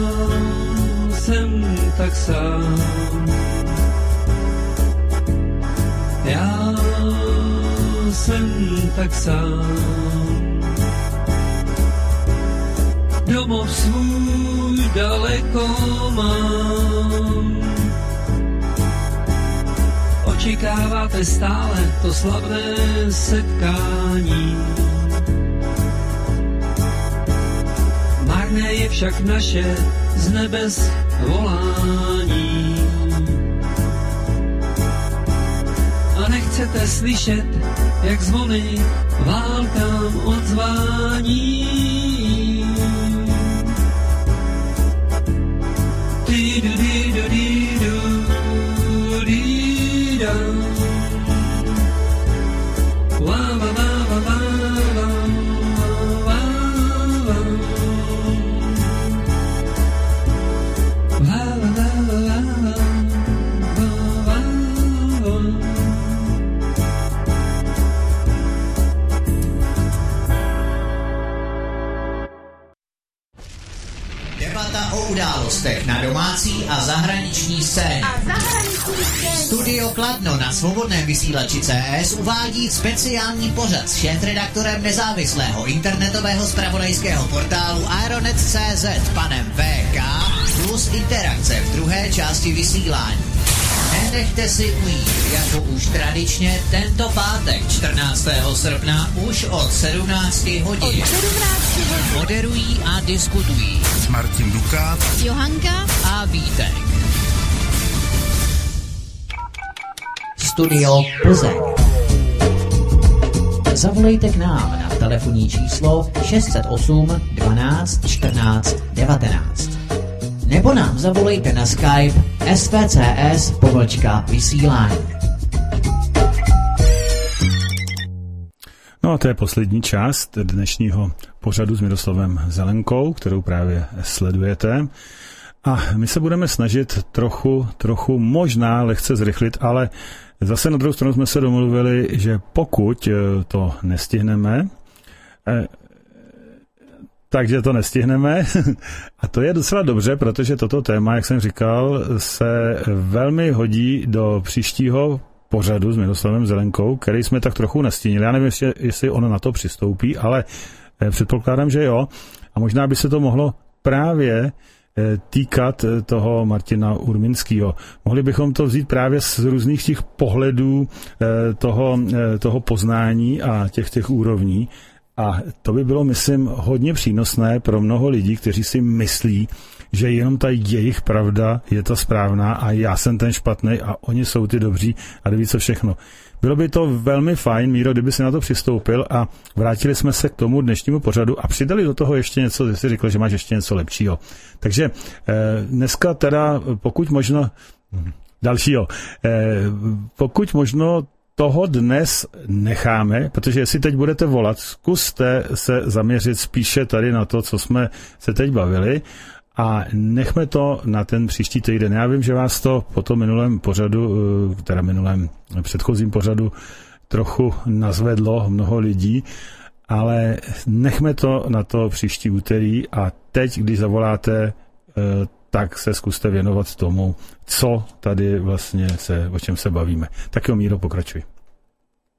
jsem tak sám. Já jsem tak sám. Domov svůj daleko mám. Očekáváte stále to slavné setkání. Marné je však naše z nebes volání. A nechcete slyšet, jak zvony válkám odzvání. Událostech na domácí a zahraniční scéně. Studio Kladno na svobodném vysílači CS uvádí speciální pořad s šéfredaktorem nezávislého internetového zpravodajského portálu Aeronet.cz panem VK plus interakce v druhé části vysílání. Nenechte si ujít, jako už tradičně tento pátek 14. srpna už od 17 hodin. Moderují a diskutují Martin Dukát, Johanka a Vítek. Studio Plzeň. Zavolejte k nám na telefonní číslo 608 12 14 19. Nebo nám zavolejte na Skype svcs_vysílání. No a to je poslední část dnešního pořadu s Miroslavem Zelenkou, kterou právě sledujete. A my se budeme snažit trochu možná lehce zrychlit, ale zase na druhou stranu jsme se domluvili, že pokud to nestihneme, takže to nestihneme. A to je docela dobře, protože toto téma, jak jsem říkal, se velmi hodí do příštího pořadu s Miroslavem Zelenkou, který jsme tak trochu nastínili. Já nevím, jestli ono na to přistoupí, ale předpokládám, že jo. A možná by se to mohlo právě týkat toho Martina Urminského. Mohli bychom to vzít právě z různých těch pohledů toho poznání a těch úrovní. A to by bylo, myslím, hodně přínosné pro mnoho lidí, kteří si myslí, že jenom ta jejich pravda je ta správná a já jsem ten špatný a oni jsou ty dobří a neví co všechno. Bylo by to velmi fajn, Míro, kdyby si na to přistoupil a vrátili jsme se k tomu dnešnímu pořadu a přidali do toho ještě něco, ty jsi řekl, že máš ještě něco lepšího. Takže dneska teda, pokud možno dalšího, pokud možno toho dnes necháme, protože jestli teď budete volat, zkuste se zaměřit spíše tady na to, co jsme se teď bavili a nechme to na ten příští týden. Já vím, že vás to po tom minulém pořadu, teda minulém předchozím pořadu trochu nazvedlo mnoho lidí, ale nechme to na to příští úterý a teď, když zavoláte, tak se zkuste věnovat tomu, co tady vlastně o čem se bavíme. Tak jo, Míro, pokračuj.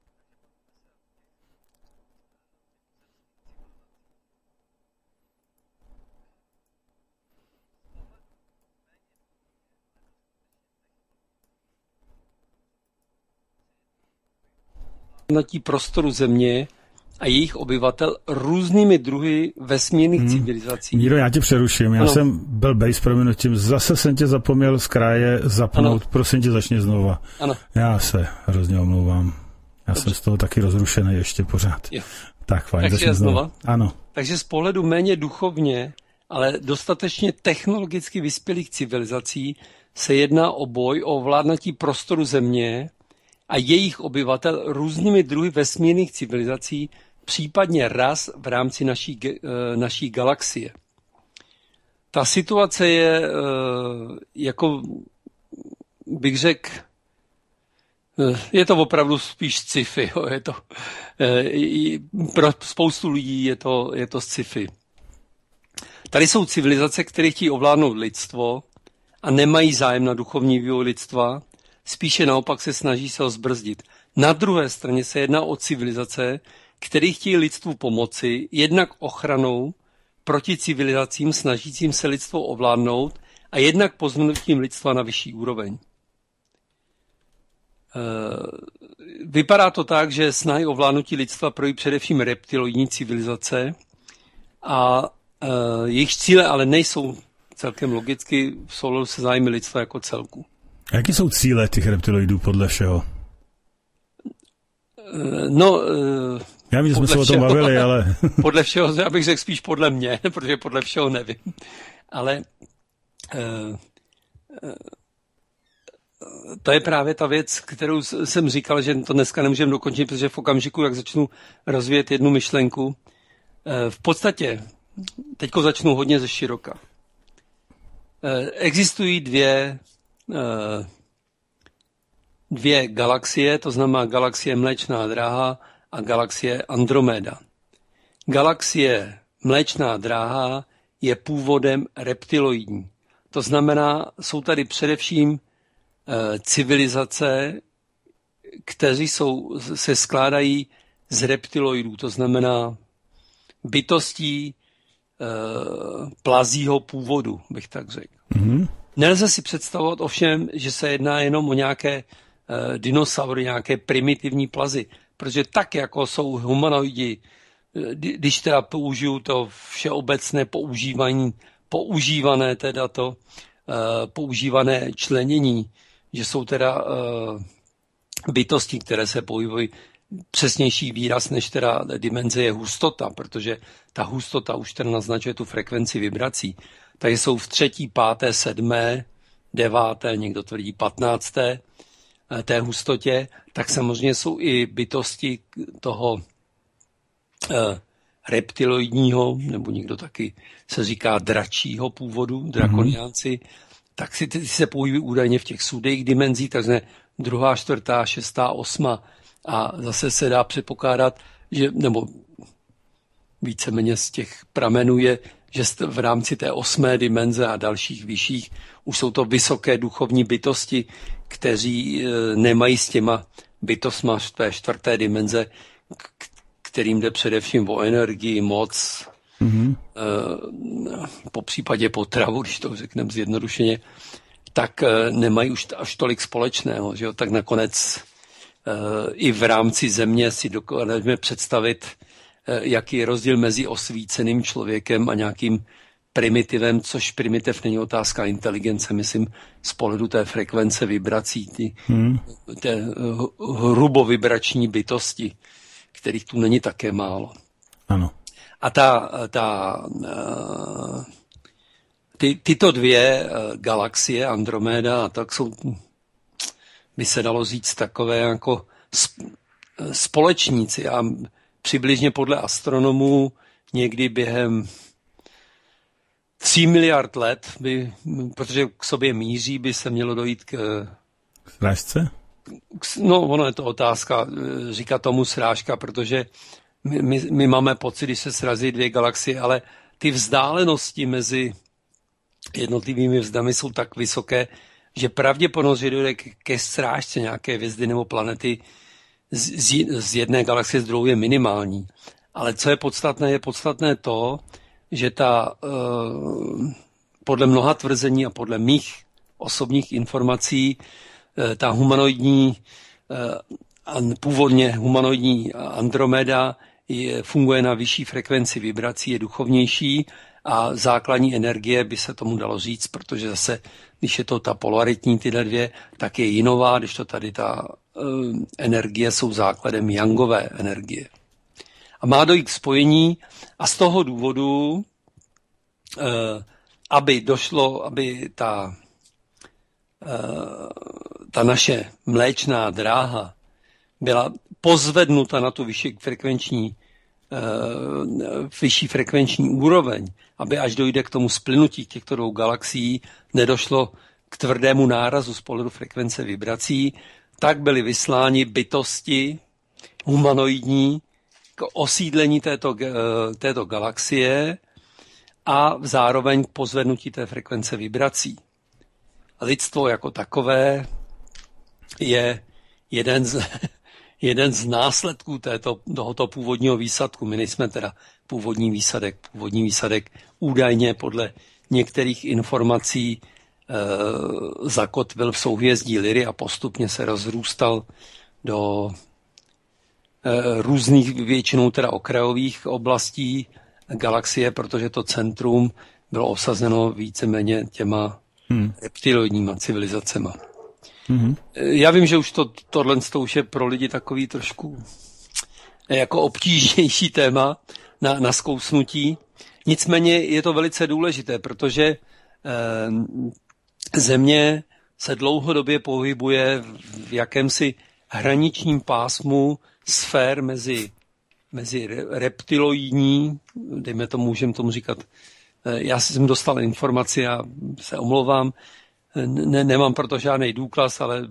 ovládnutí prostoru Země a jejich obyvatel různými druhy vesmírných civilizací. Míro, já tě přeruším. Já jsem byl s prominutím. Zase jsem tě zapomněl z kraje zapnout. Ano. Prosím tě, začni znova. Ano. Já se hrozně omlouvám. Já jsem z toho taky rozrušený ještě pořád. Jo. Tak fajn, začni znova. Ano. Takže z pohledu méně duchovně, ale dostatečně technologicky vyspělých civilizací se jedná o boj o ovládnutí prostoru Země a jejich obyvatel různými druhy vesmírných civilizací, případně ras v rámci naší galaxie. Ta situace je, jako bych řekl, je to opravdu spíš sci-fi. Jo. Je to, pro spoustu lidí je to sci-fi. Tady jsou civilizace, které chtějí ovládnout lidstvo a nemají zájem na duchovní vývoj lidstva, spíše naopak se snaží se ho zbrzdit. Na druhé straně se jedná o civilizace, které chtějí lidstvu pomoci, jednak ochranou proti civilizacím snažícím se lidstvo ovládnout a jednak pozvnutím lidstva na vyšší úroveň. Vypadá to tak, že snahy o vládnutí lidstva projí především reptiloidní civilizace a jejich cíle ale nejsou celkem logicky v souladu se zájmy lidstva jako celku. A jaké jsou cíle těch reptiloidů podle všeho? Já vím, že jsme se o tom bavili, ale... Podle všeho, já bych řekl spíš podle mě, protože podle všeho nevím. Ale to je právě ta věc, kterou jsem říkal, že to dneska nemůžeme dokončit, protože v okamžiku, jak začnu rozvíjet jednu myšlenku, v podstatě, teďko začnu hodně ze široka. Existují dvě galaxie, to znamená galaxie Mléčná dráha a galaxie Andromeda. Galaxie Mléčná dráha je původem reptiloidní. To znamená, jsou tady především civilizace, kteří se skládají z reptiloidů, to znamená bytostí plazího původu, bych tak řekl. Mm-hmm. Nelze si představovat ovšem, že se jedná jenom o nějaké dinosaury, nějaké primitivní plazy, protože tak, jako jsou humanoidi, když teda použiju to všeobecné používané členění, že jsou teda bytosti, které se pohybují, přesnější výraz než teda dimenze je hustota, protože ta hustota už teda naznačuje tu frekvenci vibrací. Takže jsou v 3., 5., 7., 9., někdo tvrdí 15. té hustotě, tak samozřejmě jsou i bytosti toho reptiloidního, nebo někdo taky se říká dračího původu, drakoniánci, tak si ty se pohybují údajně v těch sudejích dimenzích, takže 2., 4., 6., 8. A zase se dá předpokládat, že, nebo víceméně z těch pramenů je, že v rámci té 8. dimenze a dalších vyšších už jsou to vysoké duchovní bytosti, kteří nemají s těma bytostma v té 4. dimenze, kterým jde především o energii, moc, po případě potravu, když to řekneme zjednodušeně, tak nemají už až tolik společného. Že jo? Tak nakonec i v rámci Země si dokážeme představit, jaký je rozdíl mezi osvíceným člověkem a nějakým primitivem, což primitiv není otázka inteligence, myslím, z pohledu té frekvence vibrací, té hrubovibrační bytosti, kterých tu není také málo. Ano. A tyto dvě galaxie, Andromeda, tak jsou, by se dalo říct, takové jako společníci a přibližně podle astronomů někdy během 3 miliard let, protože k sobě míří, by se mělo dojít k srážce? No, ono je to otázka, říká tomu srážka, protože my máme pocit, když se srazí dvě galaxie, ale ty vzdálenosti mezi jednotlivými vzdami jsou tak vysoké, že pravděpodobnost, že dojde ke srážce nějaké hvězdy nebo planety z jedné galaxie z druhé je minimální. Ale co je podstatné to, že podle mnoha tvrzení a podle mých osobních informací ta humanoidní původně humanoidní Andromeda funguje na vyšší frekvenci vibrací, je duchovnější a základní energie by se tomu dalo říct, protože zase, když je to ta polaritní tyhle dvě, tak je jinová, když to tady ta energie jsou základem jangové energie. A má dojít k spojení a z toho důvodu, aby ta naše mléčná dráha byla pozvednuta na tu vyšší frekvenční úroveň, aby až dojde k tomu splynutí těchto dvou galaxií, nedošlo k tvrdému nárazu z pohledu frekvence vibrací, tak byly vysláni bytosti humanoidní k osídlení této galaxie a zároveň k pozvednutí té frekvence vibrací. Lidstvo jako takové je jeden z následků tohoto původního výsadku. My nejsme teda původní výsadek. Původní výsadek údajně podle některých informací zakotvil v souhvězdí Lyry a postupně se rozrůstal do různých, většinou teda okrajových oblastí galaxie, protože to centrum bylo osazeno víceméně těma reptiloidníma civilizacema. Já vím, že už tohle už je pro lidi takový trošku jako obtížnější téma na zkousnutí. Nicméně je to velice důležité, protože Země se dlouhodobě pohybuje v jakémsi hraničním pásmu sfér mezi reptiloidní, dejme tomu, můžeme tomu říkat, já jsem dostal informaci, já se omlouvám, nemám proto žádný důkaz, ale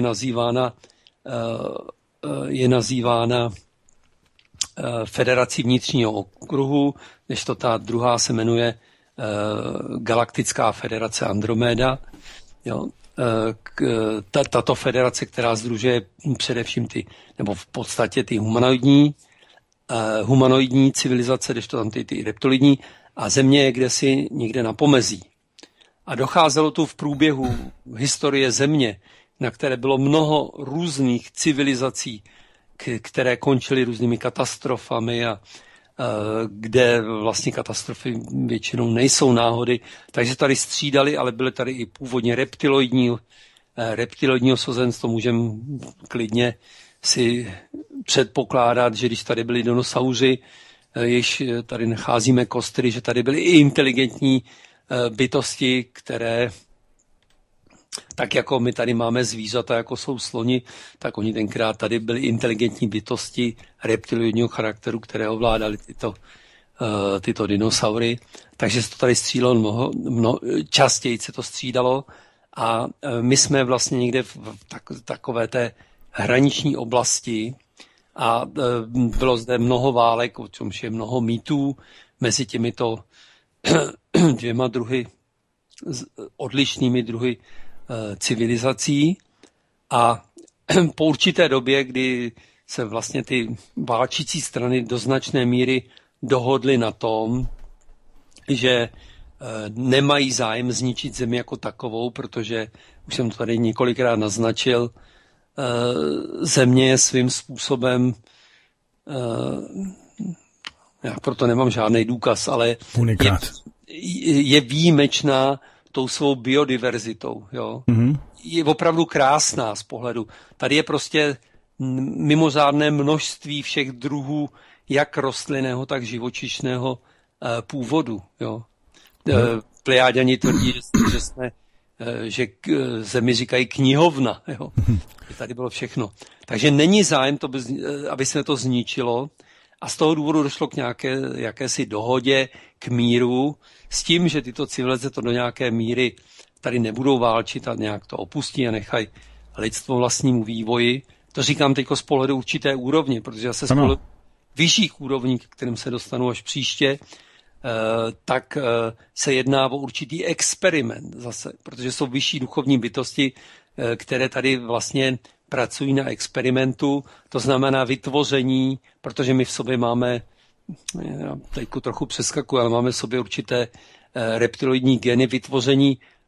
je nazývána Federací vnitřního okruhu, než to ta druhá se jmenuje Galaktická federace Andromeda. Jo. Tato federace, která sdružuje především nebo v podstatě ty humanoidní civilizace, když to tam ty reptilidní, a Země je kdesi někde na pomezí. A docházelo tu v průběhu historie Země, na které bylo mnoho různých civilizací, které končily různými katastrofami a kde vlastně katastrofy většinou nejsou náhody, takže tady střídali, ale byly tady i původně reptiloidní osazenstvo, můžeme klidně si předpokládat, že když tady byli dinosauři, již tady nacházíme kostry, že tady byly i inteligentní bytosti, které tak jako my tady máme zvířata, jako jsou sloni, tak oni tenkrát tady byly inteligentní bytosti reptiloidního charakteru, které ovládaly tyto dinosaury. Takže se to tady střídalo častěji se to střídalo a my jsme vlastně někde v takové té hraniční oblasti a bylo zde mnoho válek, o čemž je mnoho mýtů mezi těmito dvěma druhy, odlišnými druhy civilizací a po určité době, kdy se vlastně ty válčící strany do značné míry dohodly na tom, že nemají zájem zničit Zemi jako takovou, protože už jsem to tady několikrát naznačil, Země je svým způsobem, já proto nemám žádný důkaz, ale je výjimečná tou svou biodiverzitou. Jo? Mm-hmm. Je opravdu krásná z pohledu. Tady je prostě mimořádné množství všech druhů, jak rostlinného, tak živočišného původu. Jo? Plejáďani tvrdí, že Zemi říkají knihovna. Jo? Tady bylo všechno. Takže není zájem, aby se to zničilo a z toho důvodu došlo k jakési dohodě, k míru, s tím, že tyto civilizace to do nějaké míry tady nebudou válčit a nějak to opustí a nechají lidstvo vlastnímu vývoji. To říkám teď z pohledu určité úrovně, protože zase z pohledu vyšších úrovní, k kterým se dostanu až příště, tak se jedná o určitý experiment zase, protože jsou vyšší duchovní bytosti, které tady vlastně pracují na experimentu, to znamená vytvoření, protože my v sobě máme, já teď trochu přeskakuji, ale máme v sobě určité reptiloidní geny, vytvoření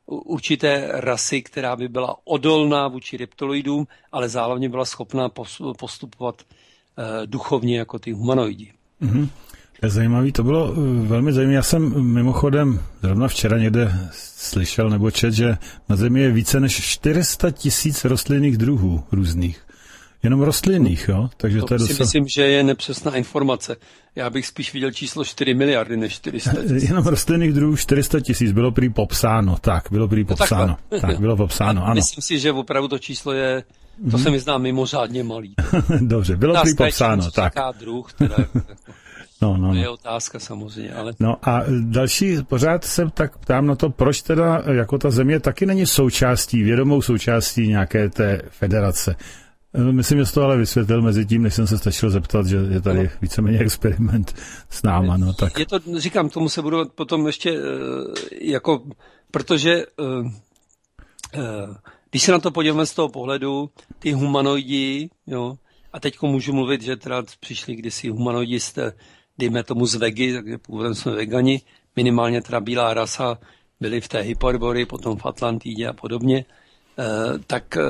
určité rasy, která by byla odolná vůči reptiloidům, ale zároveň byla schopná postupovat duchovně jako ty humanoidi. Mm-hmm. To je zajímavý, to bylo velmi zajímavé. Já jsem mimochodem zrovna včera někde slyšel nebo čet, že na Zemi je více než 400 000 rostlinných druhů různých. Jenom rostlinných, jo? Takže to je si myslím, že je nepřesná informace. Já bych spíš viděl číslo 4 miliardy než 400 000. Jenom rostlinných druhů 400 000 bylo prý popsáno. Tak, bylo prý popsáno. Tak, bylo popsáno, ano. Myslím si, že opravdu to číslo je, to se mi zdá mimořádně malý. Dobře, bylo prý popsáno. Tak. Druh, teda No. To je otázka samozřejmě. Ale... No a další, pořád se tak ptám na to, proč teda jako ta Země taky není vědomou součástí nějaké té federace. Myslím, že jsi to ale vysvětlil mezi tím, než jsem se stačil zeptat, že je tady víceméně experiment s náma. No, tak. Je to, říkám, tomu se budu potom ještě protože když se na to podíváme z toho pohledu, ty humanoidi, jo, a teďko můžu mluvit, že teda přišli kdysi humanoidi dejme tomu z Vegy, takže původem jsme vegani, minimálně teda bílá rasa, byli v té Hyperborii, potom v Atlantidě a podobně, tak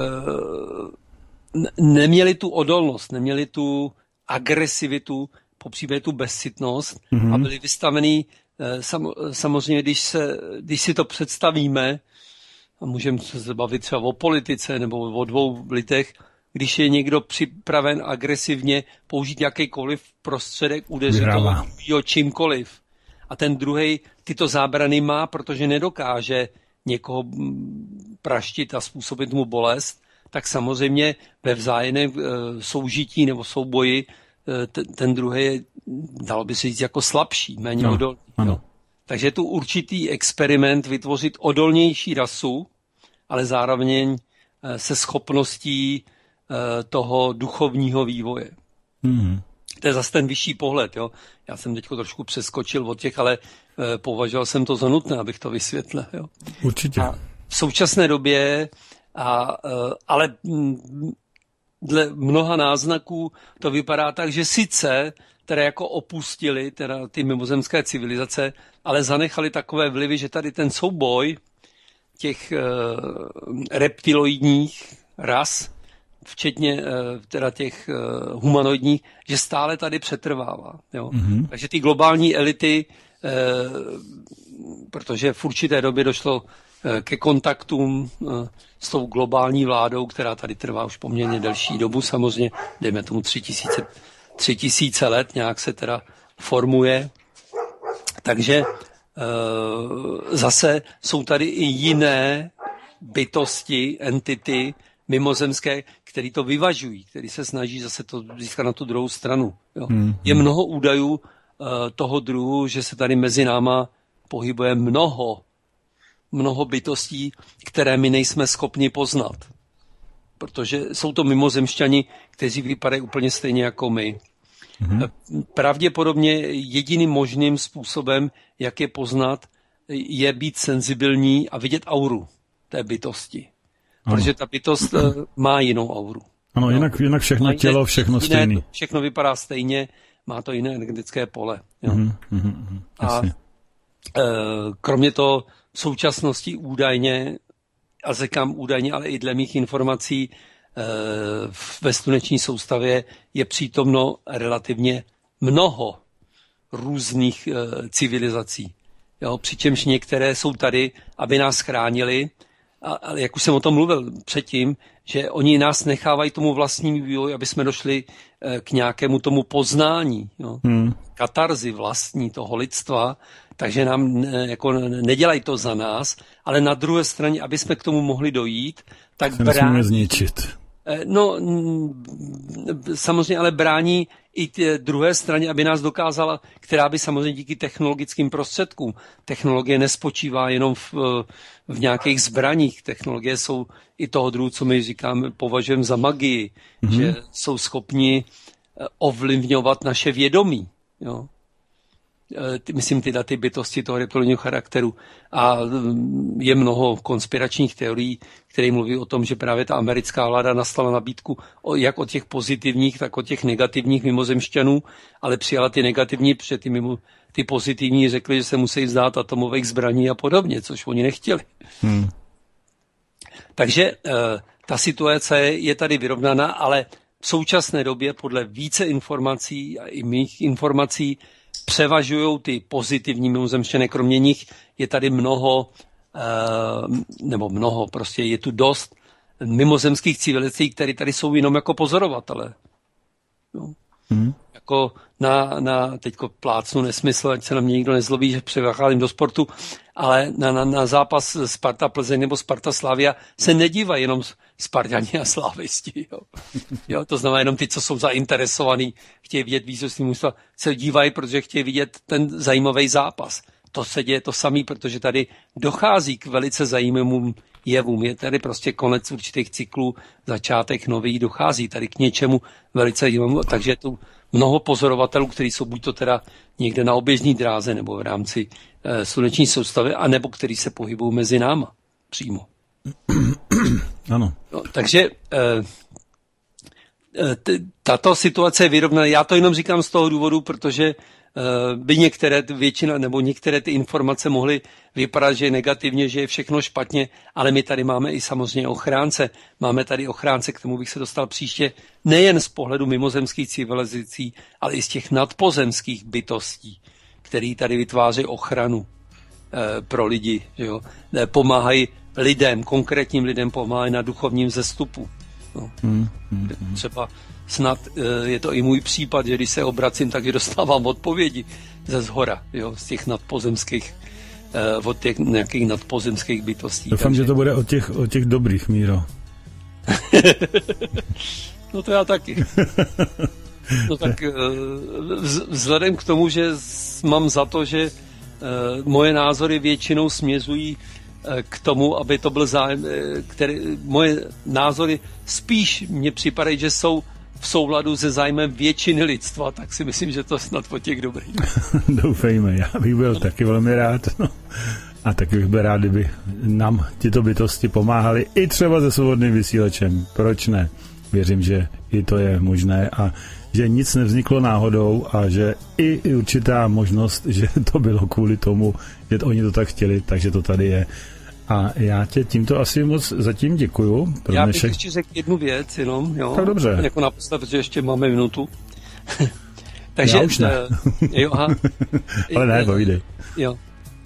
neměli tu odolnost, neměli tu agresivitu, popřípadě tu bezcitnost a byli vystavený, samozřejmě, když si to představíme, a můžeme se bavit třeba o politice nebo o dvou lidech, když je někdo připraven agresivně použít jakýkoliv prostředek, udeřit toho čímkoliv. A ten druhej tyto zábrany má, protože nedokáže někoho praštit a způsobit mu bolest, tak samozřejmě ve vzájemném soužití nebo souboji ten druhý je, dalo by se říct, jako slabší, méně odolný. Takže je tu určitý experiment vytvořit odolnější rasu, ale zároveň se schopností toho duchovního vývoje. To je zase ten vyšší pohled. Jo? Já jsem teď trošku přeskočil od těch, ale považoval jsem to za nutné, abych to vysvětlil. Jo? Určitě. A v současné době, ale dle mnoha náznaků to vypadá tak, že sice které jako opustili teda ty mimozemské civilizace, ale zanechali takové vlivy, že tady ten souboj těch reptiloidních ras, včetně teda těch humanoidních, že stále tady přetrvává. Jo? Takže ty globální elity, protože v určité době došlo ke kontaktům s tou globální vládou, která tady trvá už poměrně delší dobu, samozřejmě, dejme tomu 3000 let, nějak se teda formuje. Takže zase jsou tady i jiné bytosti, entity mimozemské, které to vyvažují, které se snaží zase to získat na tu druhou stranu. Jo. Je mnoho údajů toho druhu, že se tady mezi náma pohybuje mnoho bytostí, které my nejsme schopni poznat. Protože jsou to mimozemšťani, kteří vypadají úplně stejně jako my. Pravděpodobně jediným možným způsobem, jak je poznat, je být senzibilní a vidět auru té bytosti. Ano. Protože ta bytost má jinou auru. Ano, jinak všechno tělo, všechno stejné. Všechno vypadá stejně, má to jiné energetické pole. Jo. A kromě toho v současnosti údajně, a říkám údajně, ale i dle mých informací, ve sluneční soustavě je přítomno relativně mnoho různých civilizací. Jo, přičemž některé jsou tady, aby nás chránili, ale jak už jsem o tom mluvil předtím, že oni nás nechávají tomu vlastnímu vývoji, aby jsme došli k nějakému tomu poznání, jo. Katarzi vlastní toho lidstva, takže nám jako nedělají to za nás, ale na druhé straně, aby jsme k tomu mohli dojít, tak brání zničit. No, samozřejmě ale brání i té druhé straně, aby nás dokázala, která by samozřejmě díky technologickým prostředkům. Technologie nespočívá jenom v nějakých zbraních. Technologie jsou i toho druhu, co my říkáme, považujeme za magii, že jsou schopni ovlivňovat naše vědomí. Jo? myslím ty bytosti toho reptilního charakteru. A je mnoho konspiračních teorií, které mluví o tom, že právě ta americká vláda nastala nabídku jak od těch pozitivních, tak od těch negativních mimozemšťanů, ale přijala ty negativní, protože ty pozitivní řekli, že se musí vzdát atomových zbraní a podobně, což oni nechtěli. Takže ta situace je tady vyrovnaná, ale v současné době podle více informací a i mých informací převažují ty pozitivní mimozemšťané. Kromě nich je tady prostě je tu dost mimozemských civilizací, které tady jsou jenom jako pozorovatelé. No. Jako teďko plácnu nesmysl, ať se na mě nikdo nezlobí, že převáchám do sportu, ale na zápas Sparta Plzeň nebo Sparta Slavia se nedívají jenom Spartani a slavisti. Jo, to znamená jenom ty, co jsou zainteresovaní, chtějí vidět výsostný mužstva, se dívají, protože chtějí vidět ten zajímavý zápas. To se děje to samé, protože tady dochází k velice zajímavým jevům. Je tady prostě konec určitých cyklů, začátek nový, dochází tady k něčemu velice zajímavému. Takže je tu mnoho pozorovatelů, kteří jsou buď to teda někde na oběžní dráze nebo v rámci sluneční soustavy, anebo kteří se pohybují mezi náma přímo. Ano. No, takže tato situace je vyrovnaná. Já to jenom říkám z toho důvodu, protože by některé ty informace mohly vypadat, že je negativně, že je všechno špatně, ale my tady máme i samozřejmě ochránce. Máme tady ochránce, k tomu bych se dostal příště, nejen z pohledu mimozemských civilizací, ale i z těch nadpozemských bytostí, který tady vytváří ochranu pro lidi. Že jo? Pomáhají lidem, konkrétním lidem pomáhají na duchovním vzestupu. No. Třeba snad je to i můj případ, že když se obracím, tak dostávám odpovědi ze zhora, jo, z těch nadpozemských, od těch nějakých nadpozemských bytostí. Doufám, že to bude od těch dobrých, Míro. No to já taky. No tak vzhledem k tomu, že mám za to, že moje názory většinou směřují k tomu, aby to byl zájem, moje názory spíš mně připadají, že jsou v souladu se zájmem většiny lidstva, tak si myslím, že to snad po těch dobrých. Doufejme, já bych byl taky velmi rád. No. A taky bych byl rád, kdyby nám tyto bytosti pomáhaly i třeba se svobodným vysílačem. Proč ne? Věřím, že i to je možné a že nic nevzniklo náhodou a že i určitá možnost, že to bylo kvůli tomu, že oni to tak chtěli, takže to tady je. A já tě tímto asi moc zatím děkuju. Já bych ještě řekl jednu věc jenom, jo. Tak dobře. Jako naposled, protože ještě máme minutu. Takže, já už ne. Jo, aha. Ale ne, povídej. Jo.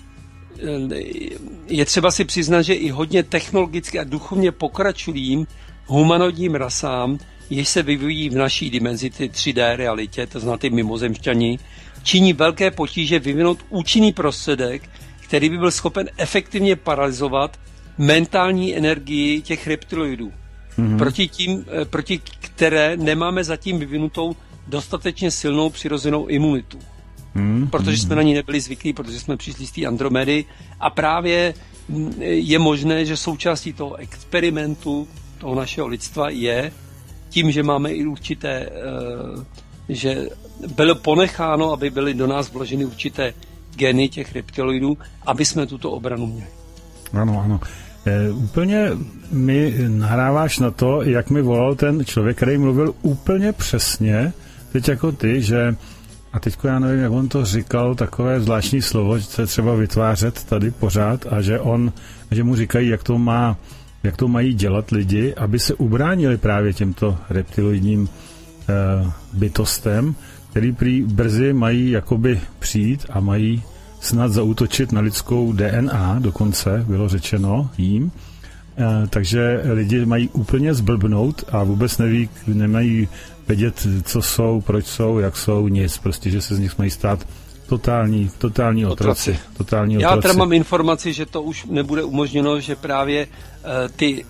Je třeba si přiznat, že i hodně technologicky a duchovně pokračujícím humanoidním rasám, jež se vyvíjí v naší dimenzi, ty 3D realitě, to znamená ty mimozemšťani, činí velké potíže vyvinout účinný prostředek, který by byl schopen efektivně paralyzovat mentální energii těch reptiloidů, proti které nemáme zatím vyvinutou dostatečně silnou přirozenou imunitu. Protože jsme na ní nebyli zvyklí, protože jsme přišli z té Andromedy a právě je možné, že součástí toho experimentu toho našeho lidstva je tím, že máme i určité, že bylo ponecháno, aby byly do nás vloženy určité geny těch reptiloidů, aby jsme tuto obranu měli. Ano. Úplně mi nahráváš na to, jak mi volal ten člověk, který mluvil úplně přesně, teď jako ty, že, a teďko já nevím, jak on to říkal, takové zvláštní slovo, že se třeba vytvářet tady pořád a že mu říkají, jak to mají dělat lidi, aby se ubránili právě těmto reptiloidním bytostem, který prý brzy mají jakoby přijít a mají snad zaútočit na lidskou DNA, dokonce bylo řečeno jim. Takže lidi mají úplně zblbnout a vůbec nemají vědět, co jsou, proč jsou, jak jsou, nic. Prostě, že se z nich mají stát totální otroci. Já teda mám informaci, že to už nebude umožněno, že právě ty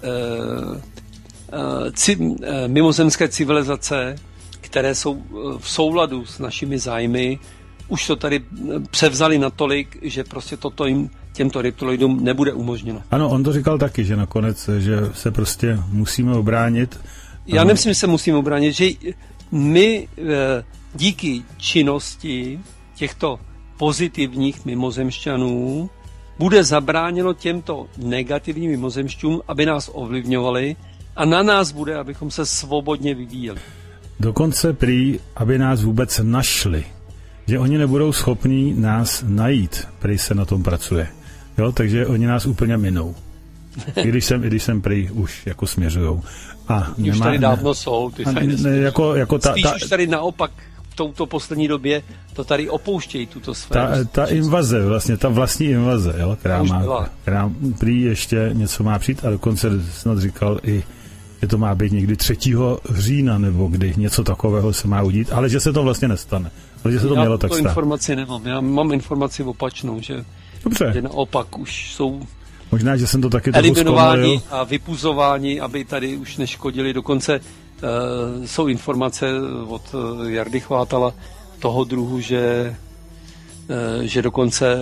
mimozemské civilizace, které jsou v souladu s našimi zájmy, už to tady převzali natolik, že prostě toto těmto reptiloidům nebude umožněno. Ano, on to říkal taky, že nakonec, že se prostě musíme obránit. Já nemyslím, že se musíme obránit, že my díky činnosti těchto pozitivních mimozemšťanů bude zabráněno těmto negativním mimozemšťům, aby nás ovlivňovali a na nás bude, abychom se svobodně vyvíjeli. Dokonce prý, aby nás vůbec našli. Že oni nebudou schopní nás najít, prý se na tom pracuje. Jo, takže oni nás úplně minou. I když jsem prý už jako směřujou. Už tady dávno jsou. Spíš už tady naopak v touto poslední době to tady opouštějí tuto sféru. Ta invaze, vlastně ta vlastní invaze, jo, která prý ještě něco má přijít a dokonce snad říkal i, že to má být někdy 3. října, nebo kdy něco takového se má udít, ale že se to vlastně nestane. Ale že se to mělo tak stát. Já informaci nemám, já mám informaci opačnou, že naopak už jsou možná, že jsem to taky eliminováni a vypuzováni, aby tady už neškodili. Dokonce jsou informace od Jardy Chvátala toho druhu, že dokonce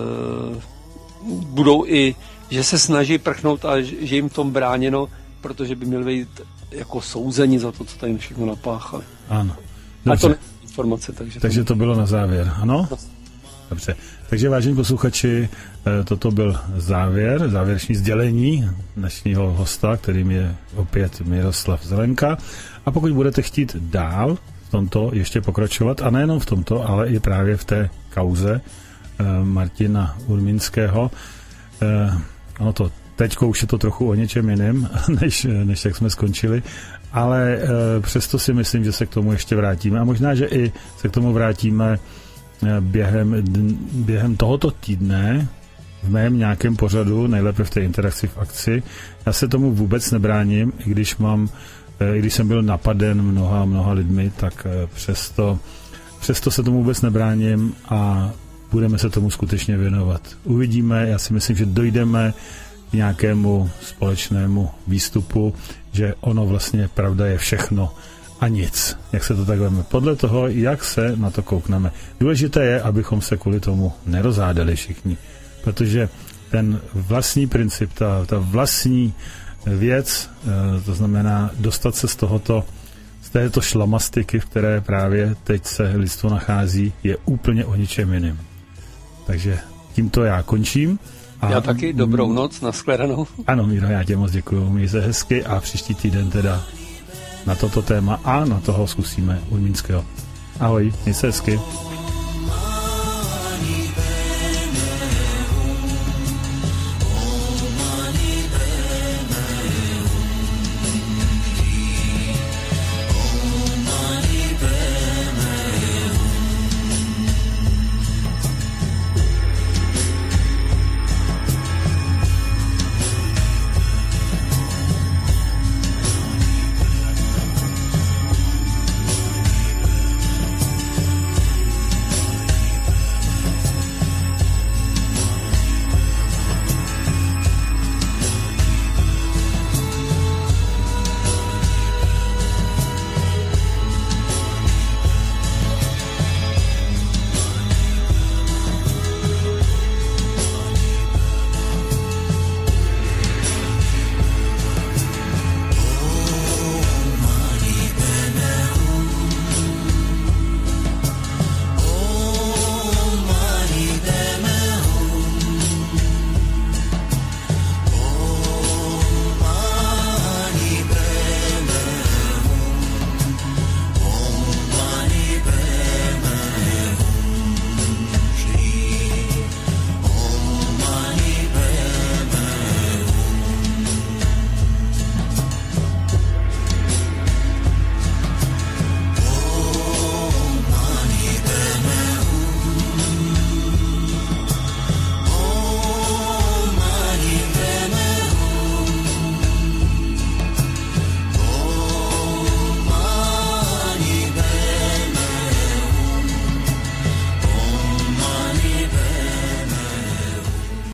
budou i, že se snaží prchnout a že jim tom bráněno, protože by měli být jako souzeni za to, co tady všechno napáchali. Ano. A to není informace. Takže to bylo na závěr, ano? Dobře. Takže vážení posluchači, toto byl závěrečné sdělení dnešního hosta, kterým je opět Miroslav Zelenka. A pokud budete chtít dál v tomto ještě pokračovat, a nejenom v tomto, ale i právě v té kauze Martina Urminského, ono to teďko už je to trochu o něčem jiném, než jak jsme skončili, ale přesto si myslím, že se k tomu ještě vrátíme a možná, že i se k tomu vrátíme během tohoto týdne v mém nějakém pořadu, nejlépe v té interakci v akci. Já se tomu vůbec nebráním, i když jsem byl napaden mnoha lidmi, tak přesto se tomu vůbec nebráním a budeme se tomu skutečně věnovat. Uvidíme, já si myslím, že dojdeme k nějakému společnému výstupu, že ono vlastně pravda je všechno a nic, jak se to tak veme. Podle toho, jak se na to koukneme. Důležité je, abychom se kvůli tomu nerozhádali všichni, protože ten vlastní princip, ta vlastní věc, to znamená dostat se z této šlamastiky, v které právě teď se lidstvo nachází, je úplně o ničem jiným. Takže tímto já končím. Já taky, dobrou noc, nashledanou. Ano, Míro, já tě moc děkuju, měj se hezky a příští týden teda na toto téma a na toho zkusíme Urmínského. Ahoj, měj se hezky.